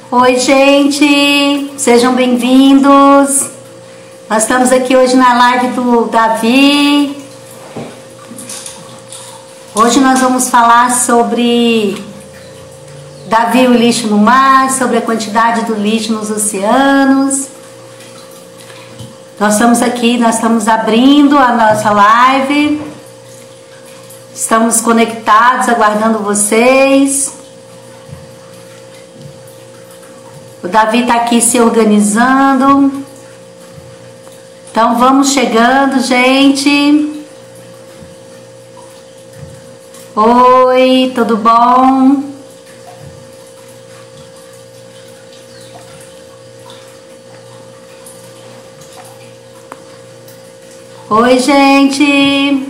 Oi, gente, sejam bem-vindos. Nós estamos aqui hoje na live do Davi. Hoje nós vamos falar sobre Davi e o lixo no mar, sobre a quantidade do lixo nos oceanos. Nós estamos aqui, nós estamos abrindo a nossa live. Estamos conectados, aguardando vocês. O Davi está aqui se organizando. Então vamos chegando, gente. Oi, tudo bom? Oi, gente.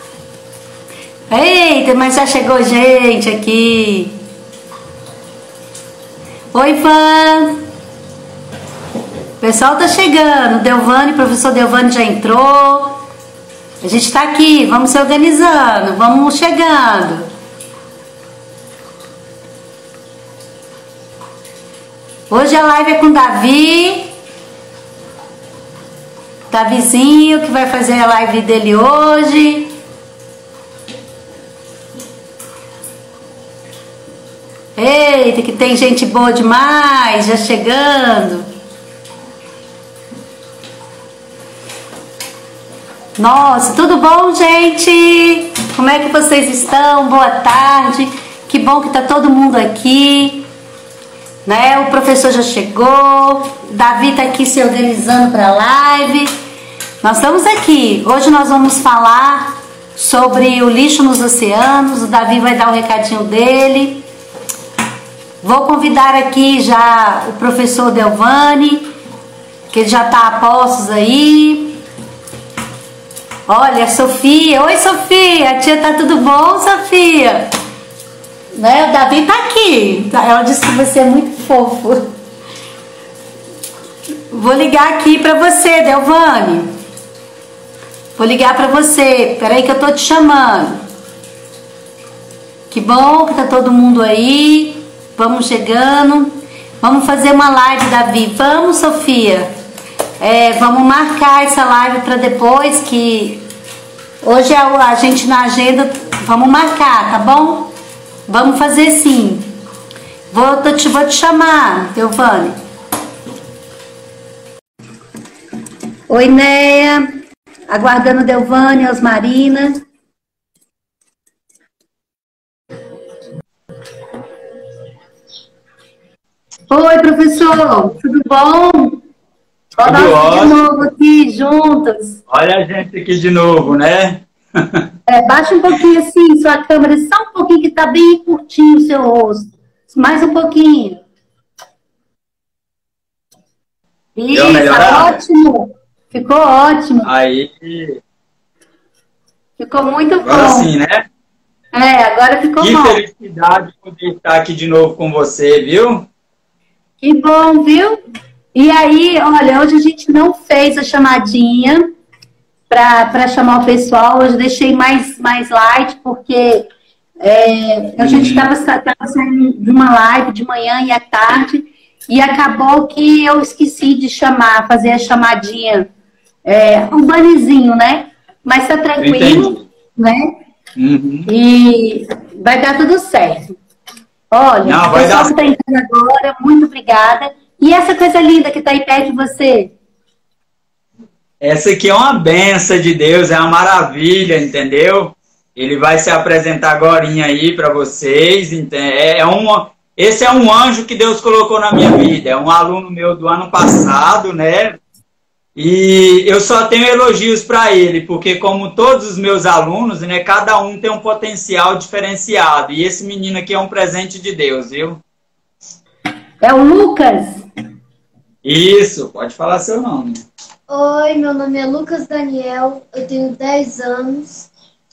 Eita, mas já chegou gente aqui. Oi, fã. O pessoal tá chegando. Delvane, professor Delvane já entrou. A gente tá aqui, vamos se organizando, vamos chegando. Hoje a live é com o Davi. Davizinho que vai fazer a live dele hoje. Eita, que tem gente boa demais, já chegando. Nossa, tudo bom, gente? Como é que vocês estão? Boa tarde. Que bom que tá todo mundo aqui, né? O professor já chegou. Davi tá aqui se organizando para a live. Nós estamos aqui. Hoje nós vamos falar sobre o lixo nos oceanos. O Davi vai dar um recadinho dele. Vou convidar aqui já o professor Delvane, que ele já está a postos aí. Olha, a Sofia. Oi, Sofia. A tia tá tudo bom, Sofia? Né? O Davi tá aqui. Ela disse que você é muito fofo. Vou ligar aqui para você, Delvane. Vou ligar para você. Peraí que eu tô te chamando. Que bom que tá todo mundo aí. Vamos chegando. Vamos fazer uma live, Davi. Vamos, Sofia. Vamos marcar essa live para depois, que hoje a gente na agenda. Vamos marcar, tá bom? Vamos fazer sim. Vou te chamar, Delvane. Oi, Neia. Aguardando Delvane, Osmarina. Oi, professor, tudo bom? Tudo ótimo. De novo aqui, juntos. Olha a gente aqui de novo, né? Baixa um pouquinho assim, sua câmera, só um pouquinho, que tá bem curtinho o seu rosto. Mais um pouquinho. Isso, ótimo. Ficou ótimo. Aí. Ficou muito bom. Agora sim, né? Agora ficou bom. Que felicidade poder estar aqui de novo com você, viu? Que bom, viu? E aí, olha, hoje a gente não fez a chamadinha para chamar o pessoal. Hoje eu deixei mais light, porque a gente estava saindo de uma live de manhã e à tarde, e acabou que eu esqueci de fazer a chamadinha, um bannezinho, né? Mas tá tranquilo, né? Uhum. E vai dar tudo certo. Olha, o pessoal que está entrando agora, muito obrigada. E essa coisa linda que está aí perto de você? Essa aqui é uma benção de Deus, é uma maravilha, entendeu? Ele vai se apresentar agorinha aí para vocês. Esse é um anjo que Deus colocou na minha vida. É um aluno meu do ano passado, né? E eu só tenho elogios para ele, porque como todos os meus alunos, né, cada um tem um potencial diferenciado. E esse menino aqui é um presente de Deus, viu? É o Lucas? Isso, pode falar seu nome. Oi, meu nome é Lucas Daniel, eu tenho 10 anos.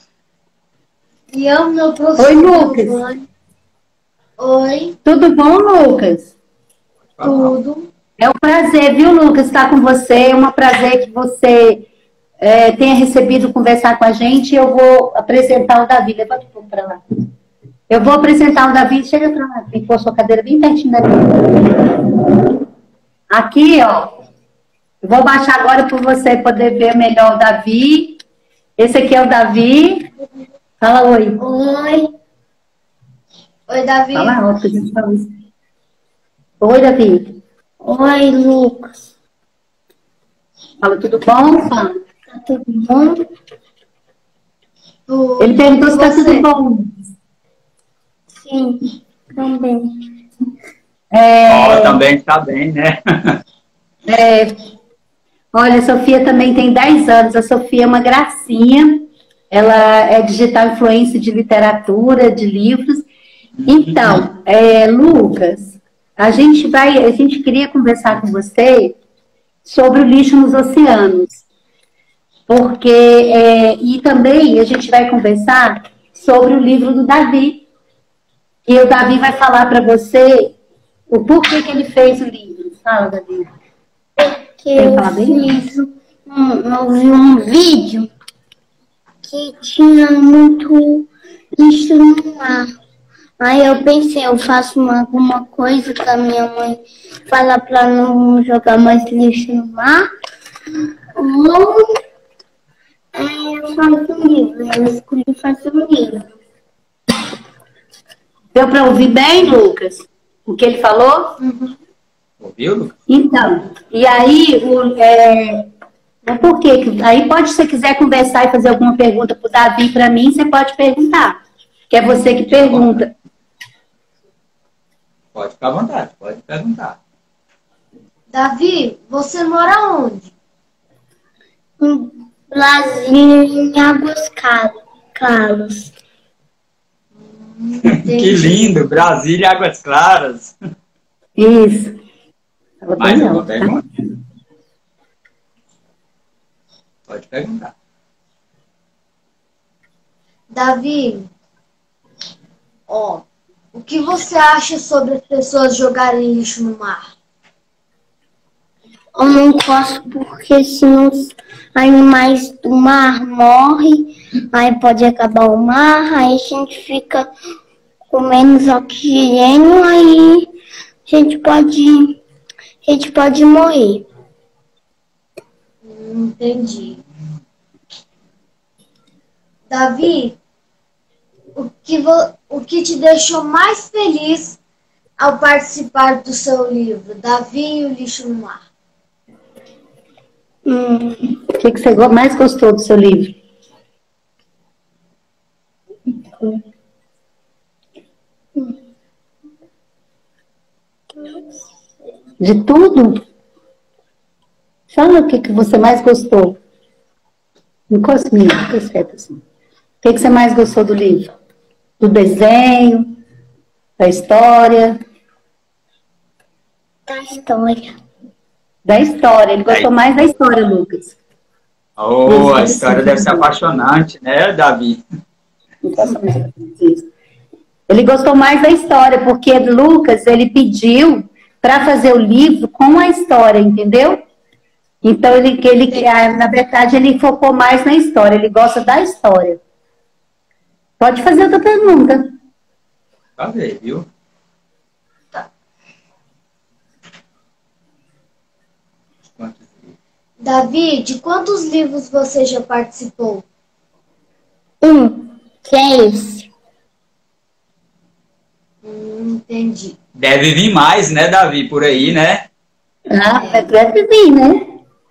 E amo meu professor. Oi, Lucas. Delvane. Oi. Tudo bom, Lucas? Tudo. É um prazer, viu, Lucas, estar com você. É um prazer que você tenha recebido conversar com a gente. Eu vou apresentar o Davi. Levanta um pouco para lá. Eu vou apresentar o Davi. Chega pra lá, tem que pôr sua cadeira bem pertinho da minha. Aqui, ó. Eu vou baixar agora para você poder ver melhor o Davi. Esse aqui é o Davi. Fala oi. Oi. Oi, Davi. Fala, ó, que a gente fala isso. Oi, Davi. Oi, Lucas. Fala, tudo bom? Fala. Tá tudo bom? Ele perguntou se tá tudo bom. Sim, também. Também está bem, né? Olha, a Sofia também tem 10 anos. A Sofia é uma gracinha. Ela é digital influencer de literatura, de livros. Então, Lucas, a gente queria conversar com você sobre o lixo nos oceanos. Porque, e também a gente vai conversar sobre o livro do Davi. E o Davi vai falar para você o porquê que ele fez o livro. Fala, Davi. Porque eu vi um vídeo que tinha muito lixo no mar. Aí eu pensei, eu faço alguma coisa que a minha mãe fala para não jogar mais lixo no mar. Ou eu faço um livro. Eu escolhi fazer um livro. Deu para ouvir bem, Lucas? O que ele falou? Uhum. Ouviu, Lucas? Então, e aí, por quê? Aí pode, se você quiser conversar e fazer alguma pergunta para o Davi, para mim, você pode perguntar. Que é você que pergunta. Pode ficar à vontade, pode perguntar. Davi, você mora onde? Em Brasília, em Águas Claras. Que lindo, Brasília, Águas Claras. Isso. Mais uma pergunta? Pode perguntar. Davi, o que você acha sobre as pessoas jogarem lixo no mar? Eu não gosto porque senão os animais do mar morrem, aí pode acabar o mar, aí a gente fica com menos oxigênio, aí a gente pode morrer. Entendi. Davi, o que te deixou mais feliz ao participar do seu livro, Davi e o lixo no mar? O que você mais gostou do seu livro? De tudo? Fala o que você mais gostou. Encosta em mim, assim. O que você mais gostou do livro? Do desenho? Da história? Da história. Da história. Ele gostou mais da história, Lucas. A história deve ser apaixonante, né, Davi? Ele gostou mais da história, porque Lucas, ele pediu para fazer o livro com a história, entendeu? Então, na verdade, ele focou mais na história. Ele gosta da história. Pode fazer outra pergunta. Fazer, viu? Davi, de quantos livros você já participou? 6. Entendi. Deve vir mais, né, Davi, por aí, né? Deve vir, né?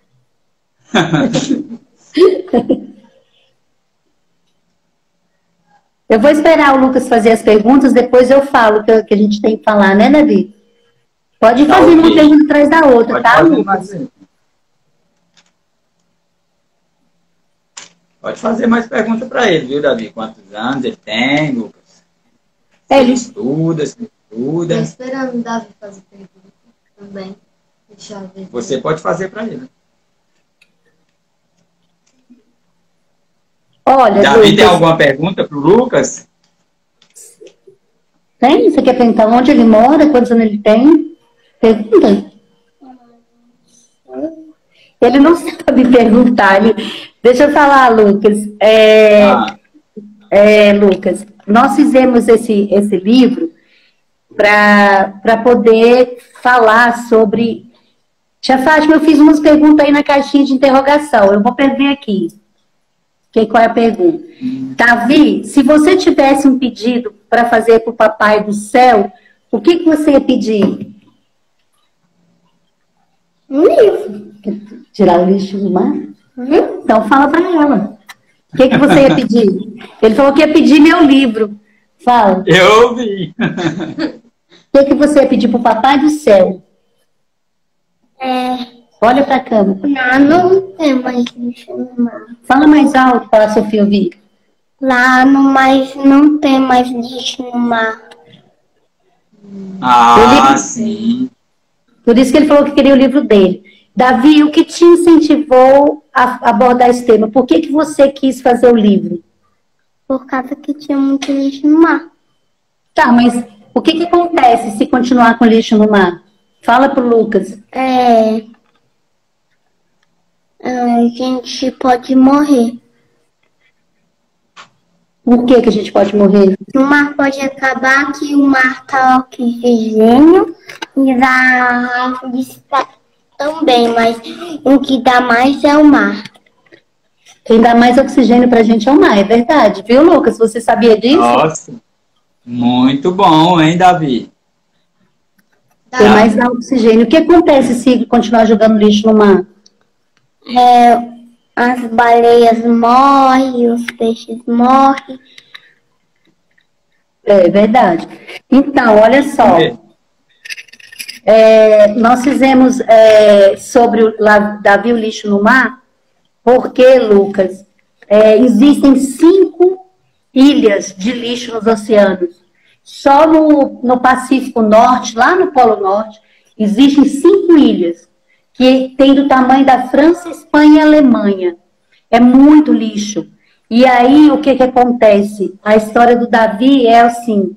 Eu vou esperar o Lucas fazer as perguntas, depois eu falo o que a gente tem que falar, né, Davi? Pode fazer uma pergunta atrás da outra, tá, Lucas? Pode fazer mais perguntas para ele, viu, Davi? Quantos anos ele tem, Lucas? Ele estuda. Estou esperando o Davi fazer pergunta também. Deixa eu ver. Você pode fazer para ele. Olha, Davi, Lucas, tem alguma pergunta para o Lucas? Tem? Você quer perguntar onde ele mora, quantos anos ele tem? Pergunta. Ele não sabe perguntar. Deixa eu falar, Lucas. Lucas, nós fizemos esse livro para poder falar sobre... Tia Fátima, eu fiz umas perguntas aí na caixinha de interrogação. Eu vou ver aqui. Qual é a pergunta? Davi, se você tivesse um pedido para fazer para o Papai do Céu, o que você ia pedir? Um livro. Tirar o lixo do mar? Então fala para ela. O que você ia pedir? Ele falou que ia pedir meu livro. Fala. Eu ouvi. O que você ia pedir para o Papai do Céu? Olha para a câmera. Lá não tem mais lixo no mar. Fala mais alto para a Sofia ouvir. Lá não tem mais lixo no mar. Sim. Por isso que ele falou que queria o livro dele. Davi, o que te incentivou a abordar esse tema? Por que você quis fazer o livro? Por causa que tinha muito lixo no mar. Tá, mas o que acontece se continuar com lixo no mar? Fala pro Lucas. A gente pode morrer. Por que a gente pode morrer? O mar pode acabar, que o mar tá oxigênio e a árvore também, mas o que dá mais é o mar. Quem dá mais oxigênio pra gente é o mar, é verdade. Viu, Lucas? Você sabia disso? Nossa, muito bom, hein, Davi? Tem mais dá oxigênio. O que acontece se continuar jogando lixo no mar? As baleias morrem, os peixes morrem. É verdade. Então, olha só. Nós fizemos sobre Davi o lixo no mar, porque, Lucas, existem 5 ilhas de lixo nos oceanos. Só no Pacífico Norte, lá no Polo Norte, existem 5 ilhas que tem do tamanho da França, Espanha e Alemanha. É muito lixo. E aí, o que acontece? A história do Davi é assim,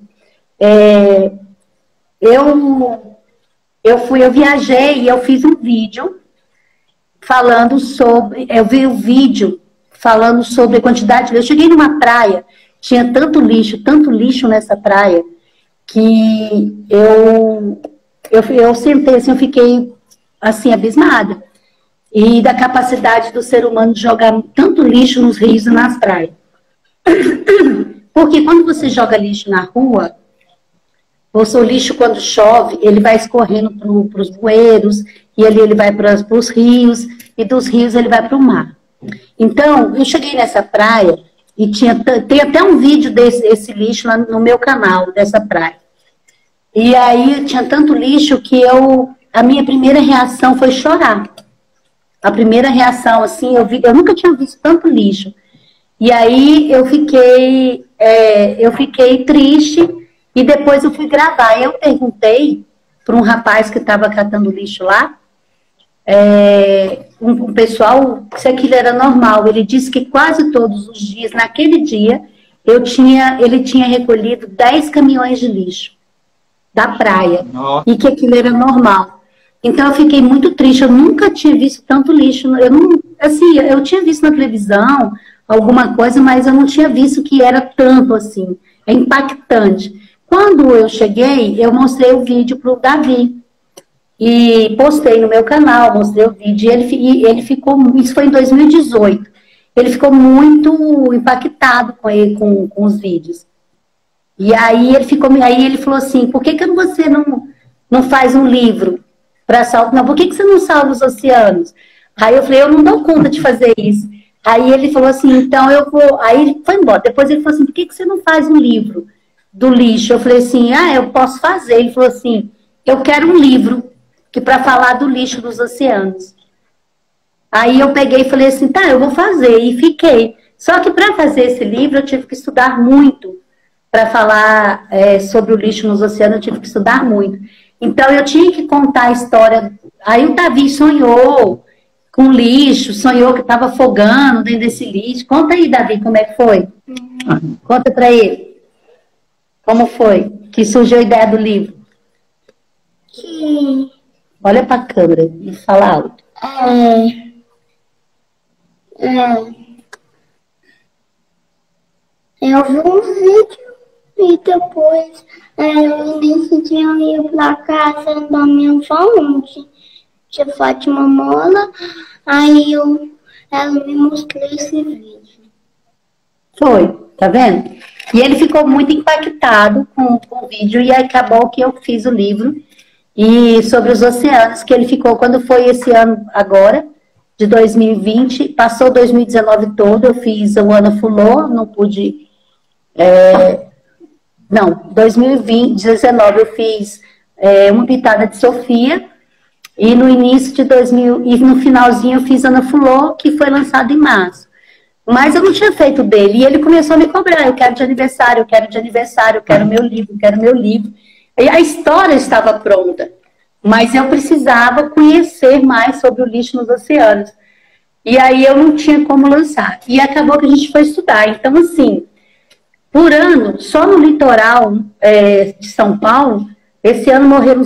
eu viajei e eu fiz um vídeo falando sobre, eu vi um vídeo falando sobre a quantidade de lixo. Eu cheguei numa praia, tinha tanto lixo nessa praia, que eu sentei assim, eu fiquei assim, abismada. E da capacidade do ser humano de jogar tanto lixo nos rios e nas praias. Porque quando você joga lixo na rua, o seu lixo, quando chove, ele vai escorrendo para os bueiros, e ali ele vai para os rios, e dos rios ele vai para o mar. Então, eu cheguei nessa praia, e tem até um vídeo desse lixo lá no meu canal, dessa praia. E aí tinha tanto lixo que a minha primeira reação foi chorar. A primeira reação, assim, eu nunca tinha visto tanto lixo. E aí eu fiquei triste, e depois eu fui gravar. Eu perguntei para um rapaz que estava catando lixo lá, um pessoal, se aquilo era normal. Ele disse que quase todos os dias, naquele dia, ele tinha recolhido 10 caminhões de lixo da praia. Nossa. E que aquilo era normal. Então eu fiquei muito triste, eu nunca tinha visto tanto lixo. Eu tinha visto na televisão alguma coisa, mas eu não tinha visto que era tanto assim. É impactante. Quando eu cheguei, eu mostrei o vídeo para o Davi. E postei no meu canal, mostrei o vídeo. E ele ficou, isso foi em 2018. Ele ficou muito impactado com os vídeos. E aí ele falou assim, por que você não faz um livro para salvar? Não, por que você não salva os oceanos? Aí eu falei, eu não dou conta de fazer isso. Aí ele falou assim, então eu vou... Aí ele foi embora. Depois ele falou assim, por que você não faz um livro do lixo? Eu falei assim, eu posso fazer. Ele falou assim, eu quero um livro para falar do lixo dos oceanos. Aí eu peguei e falei assim, tá, eu vou fazer. E fiquei. Só que para fazer esse livro eu tive que estudar muito. Para falar sobre o lixo nos oceanos, eu tive que estudar muito. Então eu tinha que contar a história. Aí o Davi sonhou com lixo, sonhou que estava afogando dentro desse lixo. Conta aí, Davi, como é que foi? Conta para ele. Como foi que surgiu a ideia do livro? Olha para a câmera e fala alto. Eu vi um vídeo E depois, nesse dia eu ia pra casa da minha avó, onde tinha Fátima Mola. Aí ela me mostrou esse vídeo. Foi, tá vendo? E ele ficou muito impactado com o vídeo e acabou que eu fiz o livro e sobre os oceanos, que ele ficou, quando foi esse ano agora, de 2020, passou 2019 todo, eu fiz o Ana Fulô, não pude... Não, 2019 eu fiz Uma Pitada de Sofia, e no início de 2000, e no finalzinho eu fiz Ana Fulô, que foi lançado em março. Mas eu não tinha feito dele, e ele começou a me cobrar, eu quero de aniversário, eu quero de aniversário, eu quero meu livro, eu quero meu livro. E a história estava pronta, mas eu precisava conhecer mais sobre o lixo nos oceanos. E aí eu não tinha como lançar. E acabou que a gente foi estudar. Então, assim, por ano, só no litoral de São Paulo, esse ano morreram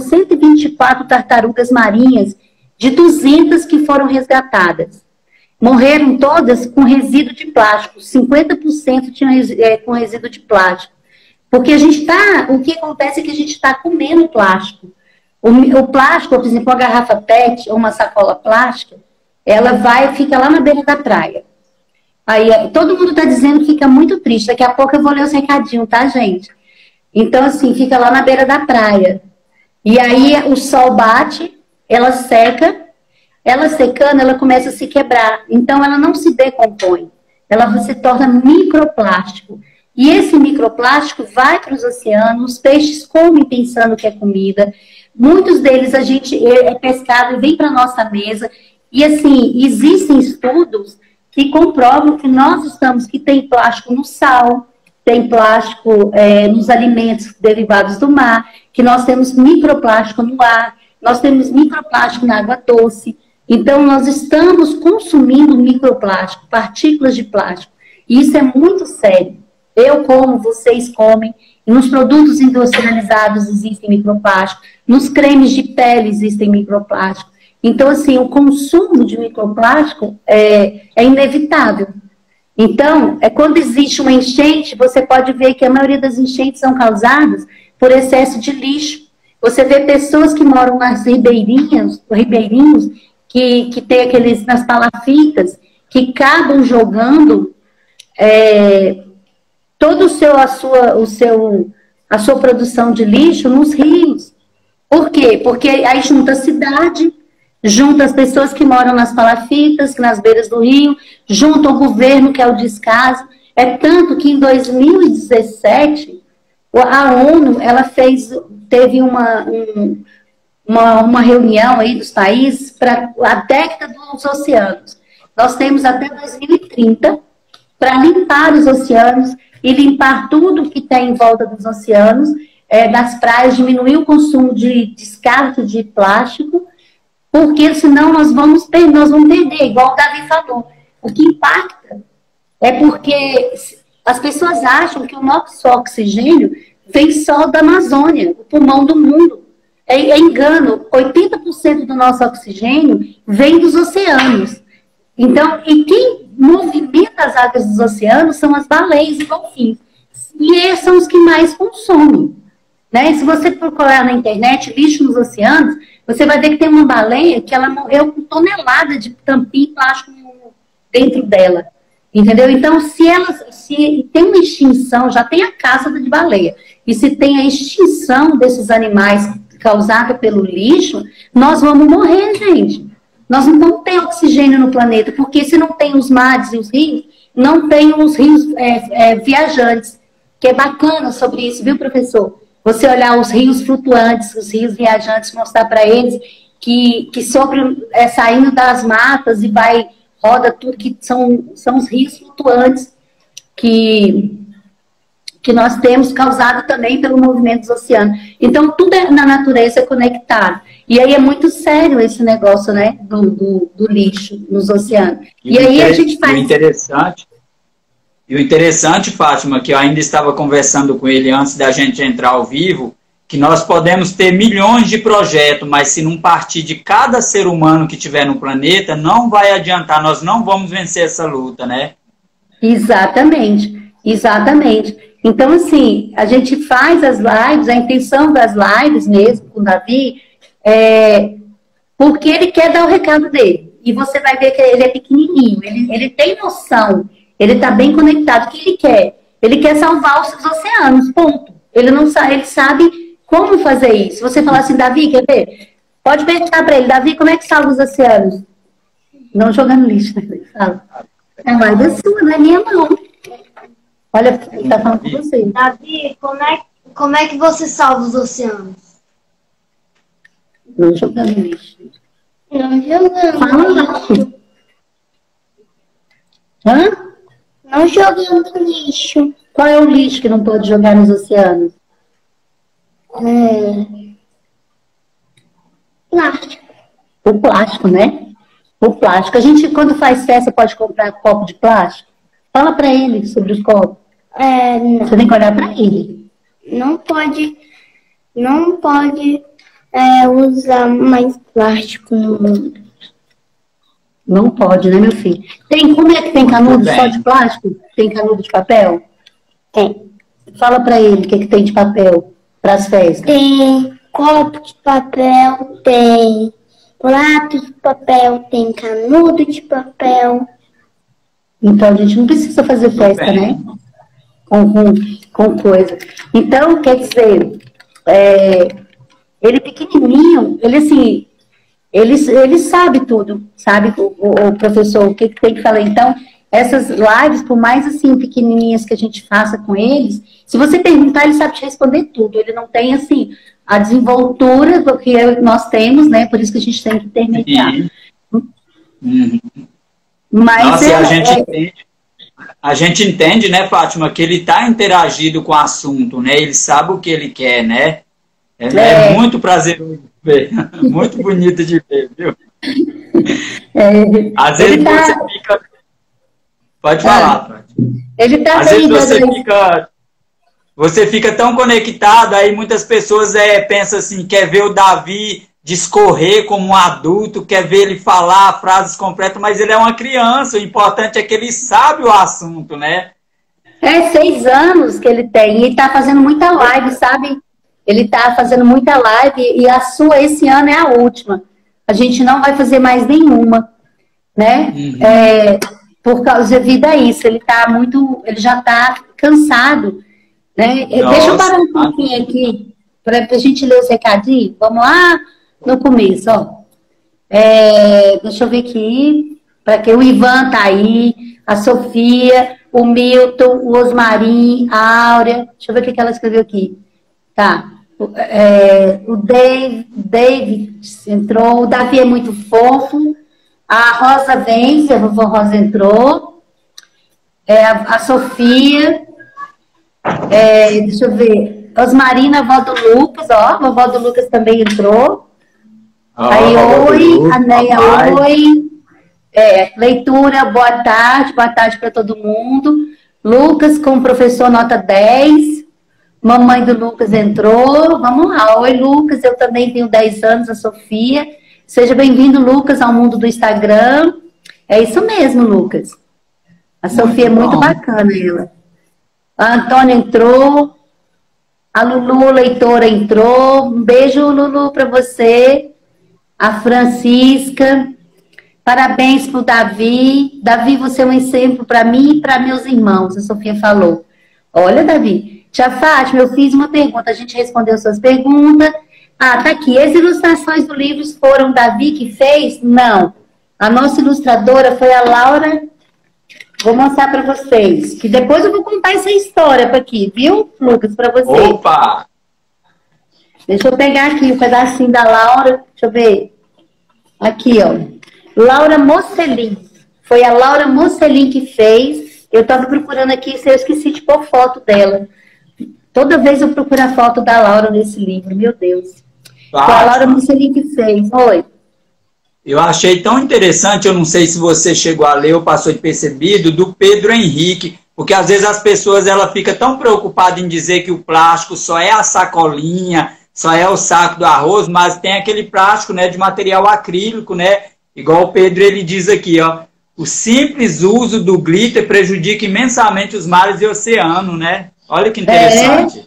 124 tartarugas marinhas de 200 que foram resgatadas. Morreram todas com resíduo de plástico. 50% tinham com resíduo de plástico. Porque o que acontece é que a gente está comendo plástico. O plástico, por exemplo, a garrafa PET ou uma sacola plástica, ela fica lá na beira da praia. Aí todo mundo está dizendo que fica muito triste. Daqui a pouco eu vou ler os recadinhos, tá, gente? Então, assim, fica lá na beira da praia. E aí o sol bate, ela seca, ela secando, ela começa a se quebrar. Então, ela não se decompõe. Ela se torna microplástico. E esse microplástico vai para os oceanos, os peixes comem pensando que é comida. Muitos deles a gente é pescado e vem para a nossa mesa. E assim, existem estudos que comprovam que que tem plástico no sal, tem plástico nos alimentos derivados do mar, que nós temos microplástico no ar, nós temos microplástico na água doce. Então, nós estamos consumindo microplástico, partículas de plástico. E isso é muito sério. Eu como, vocês comem. Nos produtos industrializados existem microplástico. Nos cremes de pele existem microplástico. Então, assim, o consumo de microplástico é inevitável. Então, quando existe uma enchente, você pode ver que a maioria das enchentes são causadas por excesso de lixo. Você vê pessoas que moram nas ribeirinhos, que tem aqueles nas palafitas, que acabam jogando toda a sua produção de lixo nos rios. Por quê? Porque aí junta a cidade, junta as pessoas que moram nas palafitas, nas beiras do rio, junta o governo, que é o descaso. É tanto que em 2017, a ONU teve uma reunião aí dos países para a década dos oceanos. Nós temos até 2030 para limpar os oceanos e limpar tudo que tem em volta dos oceanos, das praias, diminuir o consumo de descarte de plástico, porque senão nós vamos perder, igual o Davi falou. O que impacta é porque as pessoas acham que o nosso oxigênio vem só da Amazônia, o pulmão do mundo. É engano, 80% do nosso oxigênio vem dos oceanos. Então, e quem movimenta as águas dos oceanos são as baleias e golfinhos. E esses são os que mais consomem. Né? Se você procurar na internet lixo nos oceanos, você vai ver que tem uma baleia que ela morreu com tonelada de tampinha plástico dentro dela. Entendeu? Então, se tem uma extinção, já tem a caça de baleia, e se tem a extinção desses animais causada pelo lixo, nós vamos morrer, gente. Nós não vamos ter oxigênio no planeta, porque se não tem os mares e os rios, não tem os rios viajantes, que é bacana sobre isso, viu, professor? Você olhar os rios flutuantes, os rios viajantes, mostrar para eles que saindo das matas e roda tudo, que são os rios flutuantes que nós temos causado também pelo movimento dos oceanos. Então, tudo na natureza é conectado. E aí é muito sério esse negócio, né, do lixo nos oceanos. E aí a gente faz... E o interessante, Fátima, que eu ainda estava conversando com ele antes da gente entrar ao vivo, que nós podemos ter milhões de projetos, mas se não partir de cada ser humano que tiver no planeta, não vai adiantar, nós não vamos vencer essa luta, né? Exatamente, exatamente. Então, assim, a gente faz as lives, a intenção das lives mesmo com o Davi, porque ele quer dar o recado dele. E você vai ver que ele é pequenininho, ele tem noção, ele está bem conectado. O que ele quer? Ele quer salvar os oceanos, ponto. Ele não sabe, ele sabe como fazer isso. Você falar assim, Davi, quer ver? Pode perguntar para ele, Davi, como é que salva os oceanos? Não jogando lixo, né? Ele fala. É mais da sua, não é minha não. Olha, ele tá falando com você. Davi, como é que você salva os oceanos? Não jogando lixo. Não jogando Fala. lixo. Hã? Não jogando lixo. Qual é o lixo que não pode jogar nos oceanos? Plástico. O plástico, né? O plástico. A gente, quando faz festa, pode comprar copo de plástico? Fala pra ele sobre os copos. Não. Você tem que olhar pra ele. Não pode usar mais plástico no mundo. Não pode, né, meu filho? Como é que tem canudo só de plástico? Tem canudo de papel? Tem. Fala pra ele o que tem de papel para as festas. Tem copo de papel, tem prato de papel, tem canudo de papel. Então a gente não precisa fazer festa, né? Com coisa. Então, quer dizer, ele pequenininho, ele assim, ele sabe tudo, sabe, o professor, o que tem que falar. Então, essas lives, por mais assim, pequenininhas que a gente faça com eles, se você perguntar, ele sabe te responder tudo. Ele não tem, assim, a desenvoltura do que nós temos, né? Por isso que a gente tem que intermediar. Mas nossa, a gente entende, né, Fátima, que ele está interagindo com o assunto, né? Ele sabe o que ele quer, né? É muito prazeroso de ver, muito bonito de ver, viu? Às vezes você fica... Pode falar, Fátima. Ele tá às vezes você fica tão conectado, aí muitas pessoas pensam assim, quer ver o Davi discorrer como um adulto, quer ver ele falar frases completas, mas ele é uma criança, o importante é que ele sabe o assunto, né? 6 anos que ele tem, e tá fazendo muita live, sabe? Ele tá fazendo muita live, e a sua esse ano é a última. A gente não vai fazer mais nenhuma, né? Por causa devido a isso, ele já tá cansado, né? Deixa eu parar um pouquinho aqui, pra gente ler os recadinhos. Vamos lá no começo, ó. Deixa eu ver aqui, para que o Ivan tá aí, a Sofia, o Milton, o Osmarim, a Áurea. Deixa eu ver o que ela escreveu aqui. Tá. O Dave entrou, o Davi é muito fofo. A Rosa vence, a vovó Rosa entrou. A Sofia. Deixa eu ver. Osmarina, a avó do Lucas, ó. A vovó do Lucas também entrou. Aí, oi. A Neia, oi. Leitura, boa tarde para todo mundo. Lucas com o professor nota 10. Mamãe do Lucas entrou. Vamos lá. Oi, Lucas. Eu também tenho 10 anos, a Sofia. Seja bem-vindo, Lucas, ao mundo do Instagram. É isso mesmo, Lucas. A Sofia é muito bacana, ela. A Antônia entrou. A Lulu, leitora, entrou. Um beijo, Lulu, para você. A Francisca. Parabéns para o Davi. Davi, você é um exemplo para mim e para meus irmãos, a Sofia falou. Olha, Davi. Tia Fátima, eu fiz uma pergunta. A gente respondeu suas perguntas. Tá aqui. As ilustrações do livro foram Davi que fez? Não. A nossa ilustradora foi a Laura. Vou mostrar para vocês. Que depois eu vou contar essa história aqui, viu, Lucas, para você. Opa! Deixa eu pegar aqui um pedacinho da Laura. Deixa eu ver. Aqui, ó. Laura Mocelin. Foi a Laura Mocelin que fez. Eu estava procurando aqui, eu esqueci de pôr foto dela. Toda vez eu procuro a foto da Laura nesse livro, meu Deus. Foi a Laura Mocelin que fez. Oi. Eu achei tão interessante, eu não sei se você chegou a ler ou passou de percebido, do Pedro Henrique, porque às vezes as pessoas ficam tão preocupadas em dizer que o plástico só é a sacolinha, só é o saco do arroz, mas tem aquele plástico, né, de material acrílico, né? Igual o Pedro, ele diz aqui, ó, o simples uso do glitter prejudica imensamente os mares e oceanos, né? Olha que interessante.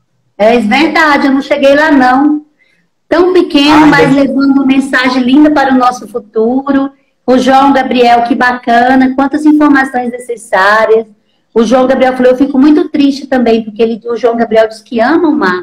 É verdade, eu não cheguei lá não. Tão pequeno, mas levando uma mensagem linda para o nosso futuro. O João Gabriel, que bacana, quantas informações necessárias. O João Gabriel falou, eu fico muito triste também, porque o João Gabriel diz que ama o mar.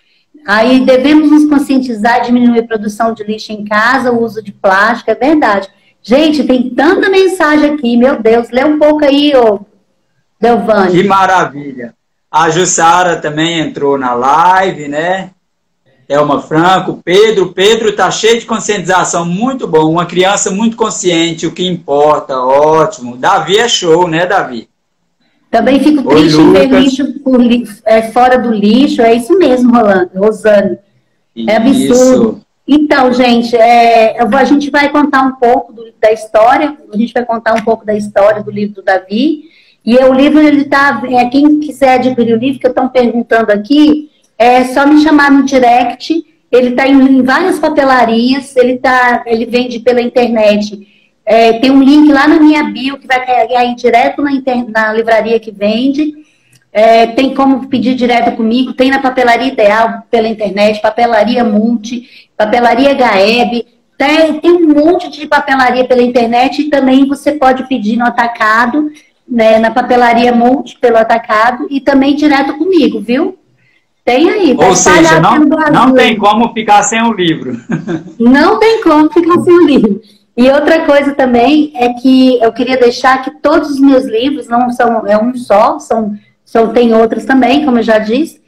Aí devemos nos conscientizar, diminuir a produção de lixo em casa, o uso de plástico, é verdade. Gente, tem tanta mensagem aqui, meu Deus, lê um pouco aí, ô Delvane. Que maravilha. A Jussara também entrou na live, né? Elma Franco, Pedro tá cheio de conscientização, muito bom, uma criança muito consciente, o que importa, ótimo. Davi é show, né, Davi? Também fico triste em ver lixo fora do lixo, é isso mesmo, Rosane. É absurdo. Então, gente, a gente vai contar um pouco da história, a gente vai contar um pouco da história do livro do Davi, e o livro, ele tá, quem quiser adquirir o livro, que estão perguntando aqui, é só me chamar no direct, ele está em várias papelarias, ele vende pela internet. Tem um link lá na minha bio que vai cair direto na livraria que vende. Tem como pedir direto comigo, tem na Papelaria Ideal pela internet, Papelaria Multi, Papelaria Gaeb, tem um monte de papelaria pela internet e também você pode pedir no atacado, né, na Papelaria Multi pelo atacado e também direto comigo, viu? Tem aí. Ou seja, não tem como ficar sem o livro. Não tem como ficar sem o livro. E outra coisa também é que eu queria deixar que todos os meus livros não são um só, tem outros também, como eu já disse,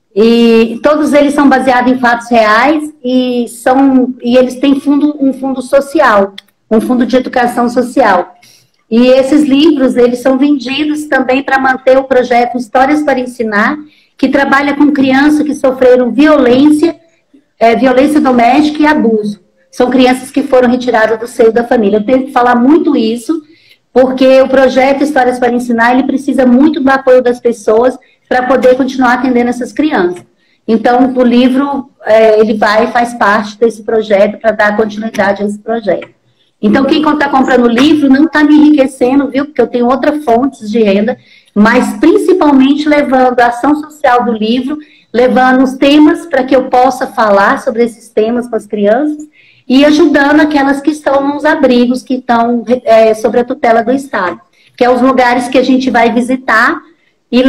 e todos eles são baseados em fatos reais e eles têm um fundo social, um fundo de educação social. E esses livros, eles são vendidos também para manter o projeto Histórias para Ensinar, que trabalha com crianças que sofreram violência doméstica e abuso. São crianças que foram retiradas do seio da família. Eu tenho que falar muito isso, porque o projeto Histórias para Ensinar, ele precisa muito do apoio das pessoas para poder continuar atendendo essas crianças. Então, o livro, ele faz parte desse projeto para dar continuidade a esse projeto. Então, quem está comprando o livro não está me enriquecendo, viu? Porque eu tenho outras fontes de renda, mas principalmente levando a ação social do livro, levando os temas para que eu possa falar sobre esses temas com as crianças e ajudando aquelas que estão nos abrigos, que estão sobre a tutela do Estado, que é os lugares que a gente vai visitar e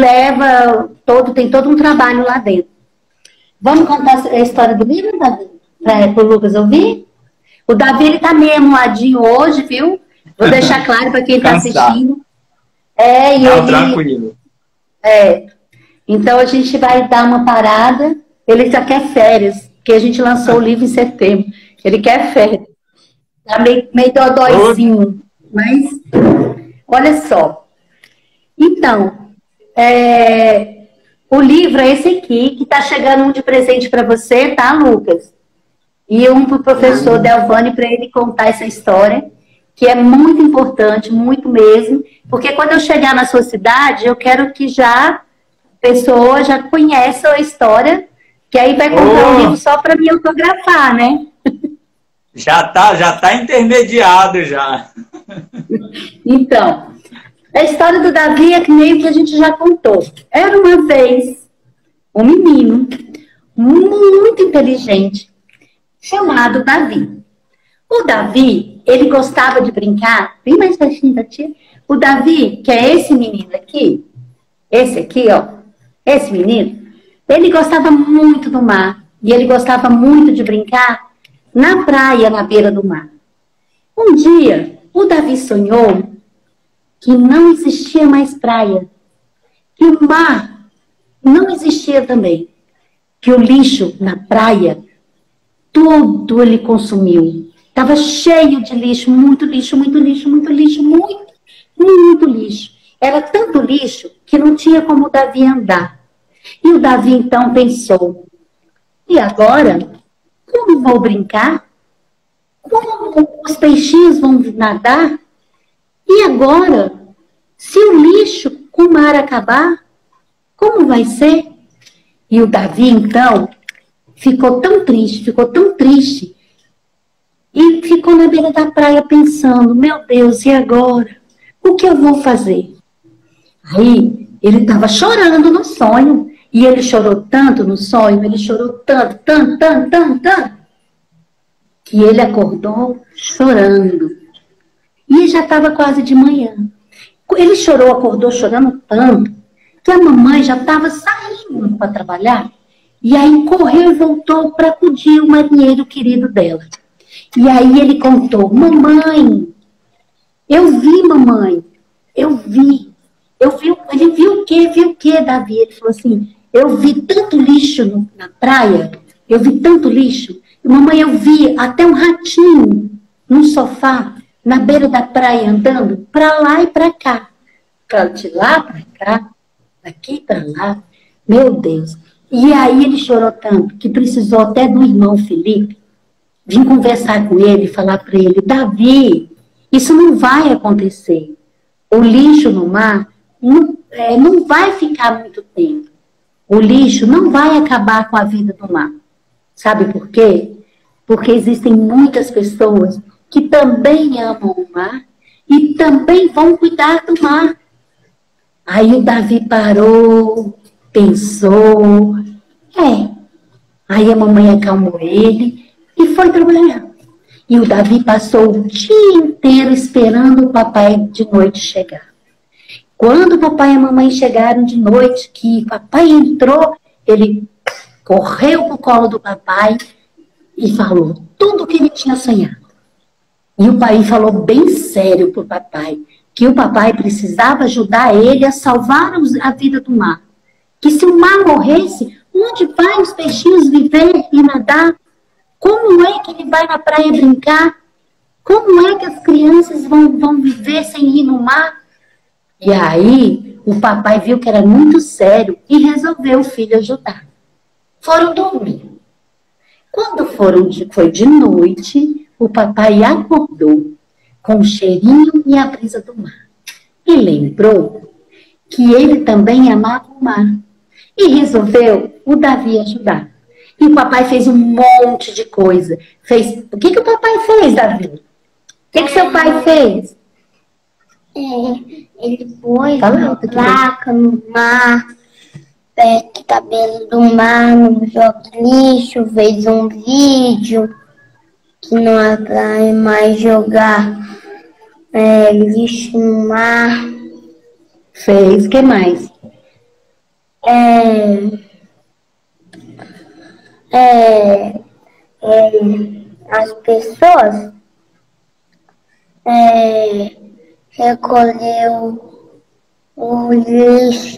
tem todo um trabalho lá dentro. Vamos contar a história do livro, Davi? Para o Lucas ouvir? O Davi, ele está meio amuadinho hoje, viu? Vou deixar claro para quem está assistindo. Tranquilo. Então a gente vai dar uma parada. Ele já quer férias, porque a gente lançou o livro em setembro. Ele quer férias. Tá meio dodóizinho. Mas, olha só. Então, o livro é esse aqui, que está chegando um de presente para você, tá, Lucas? E um para o professor Delvane, para ele contar essa história, que é muito importante, muito mesmo, porque quando eu chegar na sua cidade, eu quero que a pessoa já conheça a história, que aí vai comprar um livro só para me autografar, né? Já tá intermediado já. Então, a história do Davi é que meio que a gente já contou. Era uma vez um menino muito inteligente, chamado Davi. O Davi, ele gostava de brincar, bem mais pertinho da tia. O Davi, que é esse menino aqui, esse aqui, ó, esse menino, ele gostava muito do mar. E ele gostava muito de brincar na praia, na beira do mar. Um dia, o Davi sonhou que não existia mais praia. Que o mar não existia também. Que o lixo na praia, tudo ele consumiu. Estava cheio de lixo, muito lixo, muito lixo, muito lixo, muito lixo. Era tanto lixo que não tinha como o Davi andar. E o Davi então pensou, e agora, como vou brincar? Como os peixinhos vão nadar? E agora, se o lixo com o mar acabar, como vai ser? E o Davi então ficou tão triste, e ficou na beira da praia pensando, meu Deus, e agora? O que eu vou fazer? Aí Ele estava chorando no sonho. E ele chorou tanto no sonho, ele chorou tanto, que ele acordou chorando. E já estava quase de manhã. Ele chorou, acordou chorando tanto, que a mamãe já estava saindo para trabalhar. E aí correu e voltou para acudir o marinheiro querido dela. E aí ele contou: mamãe, eu vi, mamãe, eu vi. Ele viu o quê? Viu o quê, Davi? Ele falou assim: eu vi tanto lixo na praia, eu vi tanto lixo. E, mamãe, eu vi até um ratinho no sofá, na beira da praia, andando para lá e para cá. De lá para cá, daqui para lá. Meu Deus. E aí ele chorou tanto que precisou até do irmão Felipe vir conversar com ele e falar para ele: Davi, isso não vai acontecer. O lixo no mar não vai ficar muito tempo. O lixo não vai acabar com a vida do mar. Sabe por quê? Porque existem muitas pessoas que também amam o mar e também vão cuidar do mar. Aí o Davi parou, pensou. Aí a mamãe acalmou ele e foi trabalhar. E o Davi passou o dia inteiro esperando o papai de noite chegar. Quando o papai e a mamãe chegaram de noite, que o papai entrou, ele correu pro colo do papai e falou tudo o que ele tinha sonhado. E o pai falou bem sério pro papai, que o papai precisava ajudar ele a salvar a vida do mar. Que se o mar morresse, onde vai os peixinhos viver e nadar? Como é que ele vai na praia brincar? Como é que as crianças vão viver sem ir no mar? E aí, o papai viu que era muito sério e resolveu o filho ajudar. Foram dormir. Quando foi de noite, o papai acordou com o cheirinho e a brisa do mar. E lembrou que ele também amava o mar. E resolveu o Davi ajudar. E o papai fez um monte de coisa. O que o papai fez, Davi? O que seu pai fez? Ele pôs uma placa no mar, perto da beira do mar, no jogo de lixo, fez um vídeo que não atrai mais jogar lixo no mar. Fez, o que mais? As pessoas recolheu o lixo.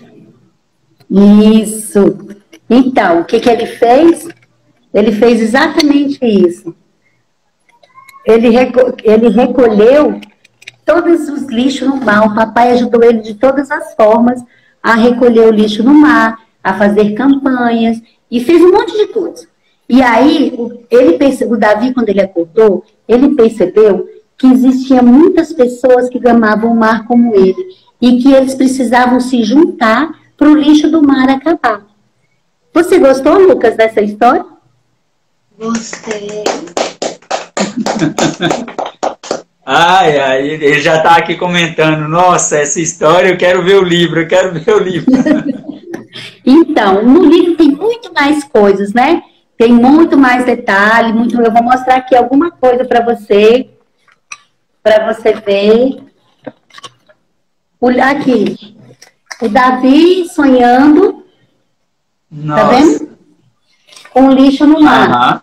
Isso. Então, o que ele fez? Ele fez exatamente isso. Ele recolheu todos os lixos no mar. O papai ajudou ele de todas as formas a recolher o lixo no mar, a fazer campanhas, e fez um monte de coisa. E aí, o Davi, quando ele acordou, ele percebeu que existiam muitas pessoas que amavam o mar como ele, e que eles precisavam se juntar para o lixo do mar acabar. Você gostou, Lucas, dessa história? Gostei. Ele já está aqui comentando: nossa, essa história, eu quero ver o livro. Então, no livro tem muito mais coisas, né? Tem muito mais detalhe, eu vou mostrar aqui alguma coisa para você ver. Aqui, o Davi sonhando, nossa. Tá vendo? Com lixo no mar.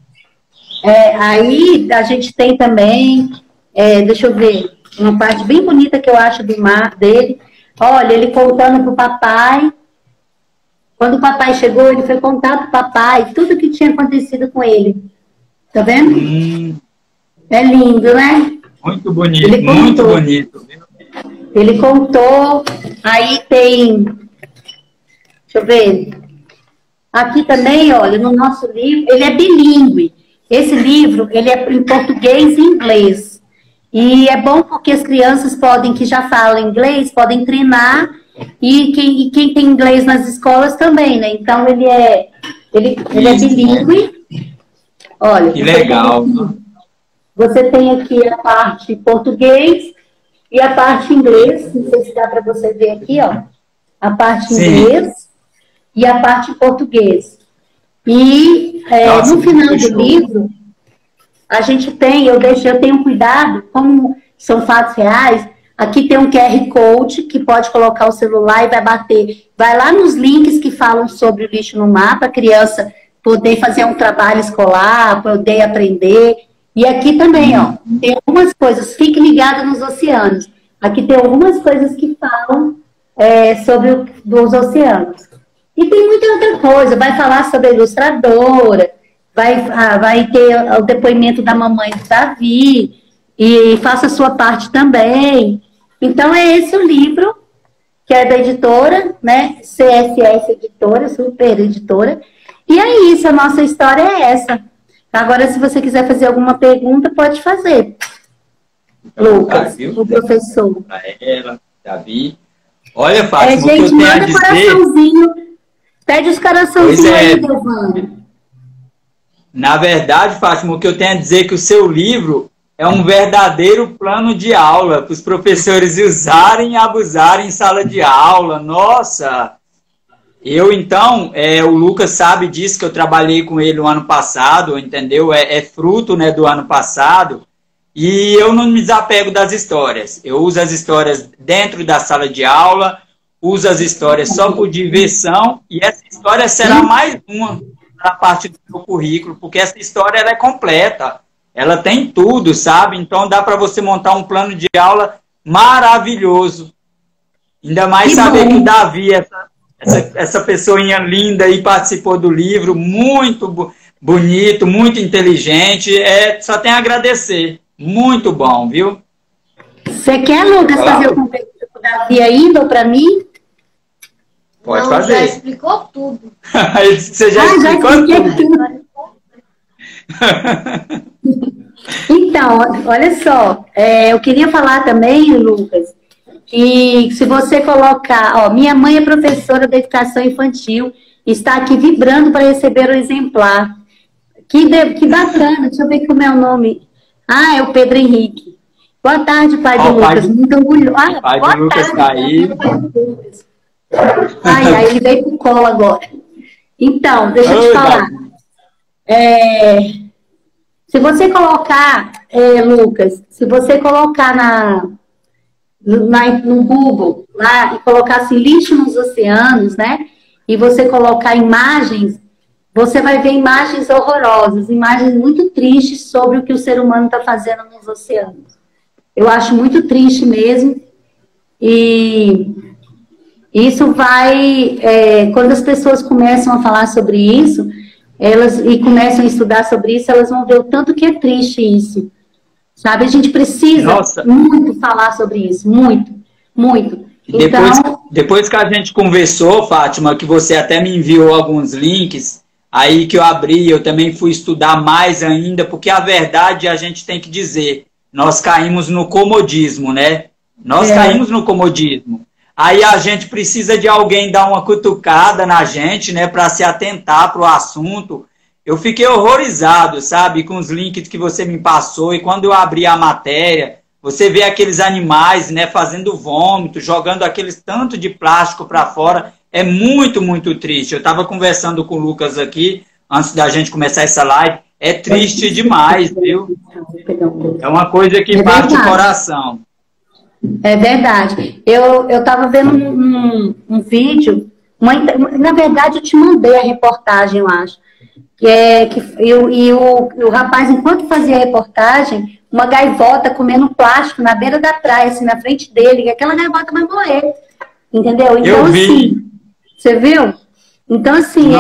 Aí a gente tem também, deixa eu ver, uma parte bem bonita que eu acho do mar dele. Olha, ele contando pro papai. Quando o papai chegou, ele foi contar pro papai tudo que tinha acontecido com ele. Tá vendo? É lindo, né? Muito bonito, muito bonito. Ele contou, aí tem, deixa eu ver, aqui também, olha, no nosso livro, ele é bilíngue. Esse livro, ele é em português e inglês. E é bom porque as crianças que já falam inglês, podem treinar, e quem tem inglês nas escolas também, né? Então, ele é bilíngue. Olha, que legal. Você tem aqui a parte português e a parte inglês. Não sei se dá para você ver aqui, ó. a parte em Sim. inglês e a parte em português. E Nossa, no final do show. livro, a gente tem, eu tenho cuidado, como são fatos reais, aqui tem um QR Code que pode colocar o celular e vai bater. Vai lá nos links que falam sobre o lixo no mar, para a criança poder fazer um trabalho escolar, poder aprender. E aqui também, ó, tem algumas coisas, fique ligado nos oceanos. Aqui tem algumas coisas que falam sobre os oceanos. E tem muita outra coisa, vai falar sobre a ilustradora, vai ter o depoimento da mamãe do Davi, e faça a sua parte também. Então, é esse o livro, que é da editora, né? CSS Editora, super editora. E é isso, a nossa história é essa. Agora, se você quiser fazer alguma pergunta, pode fazer. Lucas, o professor. Para ela, Davi. Olha, Fátima, o que eu gente, tenho a manda dizer... coraçãozinho. Pede os coraçãozinhos aí, Giovana. Na verdade, Fátima, o que eu tenho a dizer é que o seu livro é um verdadeiro plano de aula para os professores usarem e abusarem em sala de aula. Nossa! Então, o Lucas sabe disso, que eu trabalhei com ele o ano passado, entendeu? É fruto, né, do ano passado. E eu não me desapego das histórias. Eu uso as histórias dentro da sala de aula, uso as histórias só por diversão, e essa história será mais uma na parte do meu currículo, porque essa história ela é completa. Ela tem tudo, sabe? Então dá para você montar um plano de aula maravilhoso. Ainda mais saber que o Davi, essa pessoinha linda aí, participou do livro, muito bonito, muito inteligente. Só tem a agradecer. Muito bom, viu? Você quer, Lucas, fazer o convite com o Davi ainda para mim? Pode fazer. Já explicou tudo. Você já explicou tudo. Então, olha só, eu queria falar também, Lucas, que se você colocar, minha mãe é professora de educação infantil, está aqui vibrando para receber o exemplar. Que bacana, deixa eu ver como é o nome. É o Pedro Henrique. Boa tarde, pai do Lucas, muito orgulhoso. Pai do Lucas está aí. Ele veio pro colo agora. Então, deixa eu te falar. Se você colocar, Lucas, se você colocar no Google lá e colocar assim, lixo nos oceanos, né? E você colocar imagens, você vai ver imagens horrorosas, imagens muito tristes sobre o que o ser humano está fazendo nos oceanos. Eu acho muito triste mesmo. E isso vai... quando as pessoas começam a falar sobre isso, e começam a estudar sobre isso, elas vão ver o tanto que é triste isso. Sabe? A gente precisa muito falar sobre isso. Muito, muito. Depois que a gente conversou, Fátima, que você até me enviou alguns links, aí que eu abri, eu também fui estudar mais ainda, porque a verdade a gente tem que dizer, nós caímos no comodismo, né? Nós caímos no comodismo. Aí a gente precisa de alguém dar uma cutucada na gente, né, para se atentar para o assunto. Eu fiquei horrorizado, sabe, com os links que você me passou, e quando eu abri a matéria, você vê aqueles animais, né, fazendo vômito, jogando aqueles tanto de plástico para fora. É muito, muito triste. Eu estava conversando com o Lucas aqui, antes da gente começar essa live. É triste demais, viu? É uma coisa que bate o coração. É verdade. Eu estava vendo um vídeo, na verdade eu te mandei a reportagem, eu acho. O rapaz, enquanto fazia a reportagem, uma gaivota comendo plástico na beira da praia, assim, na frente dele, que aquela gaivota vai morrer. Entendeu? Então, eu vi. Assim, você viu? Então, assim,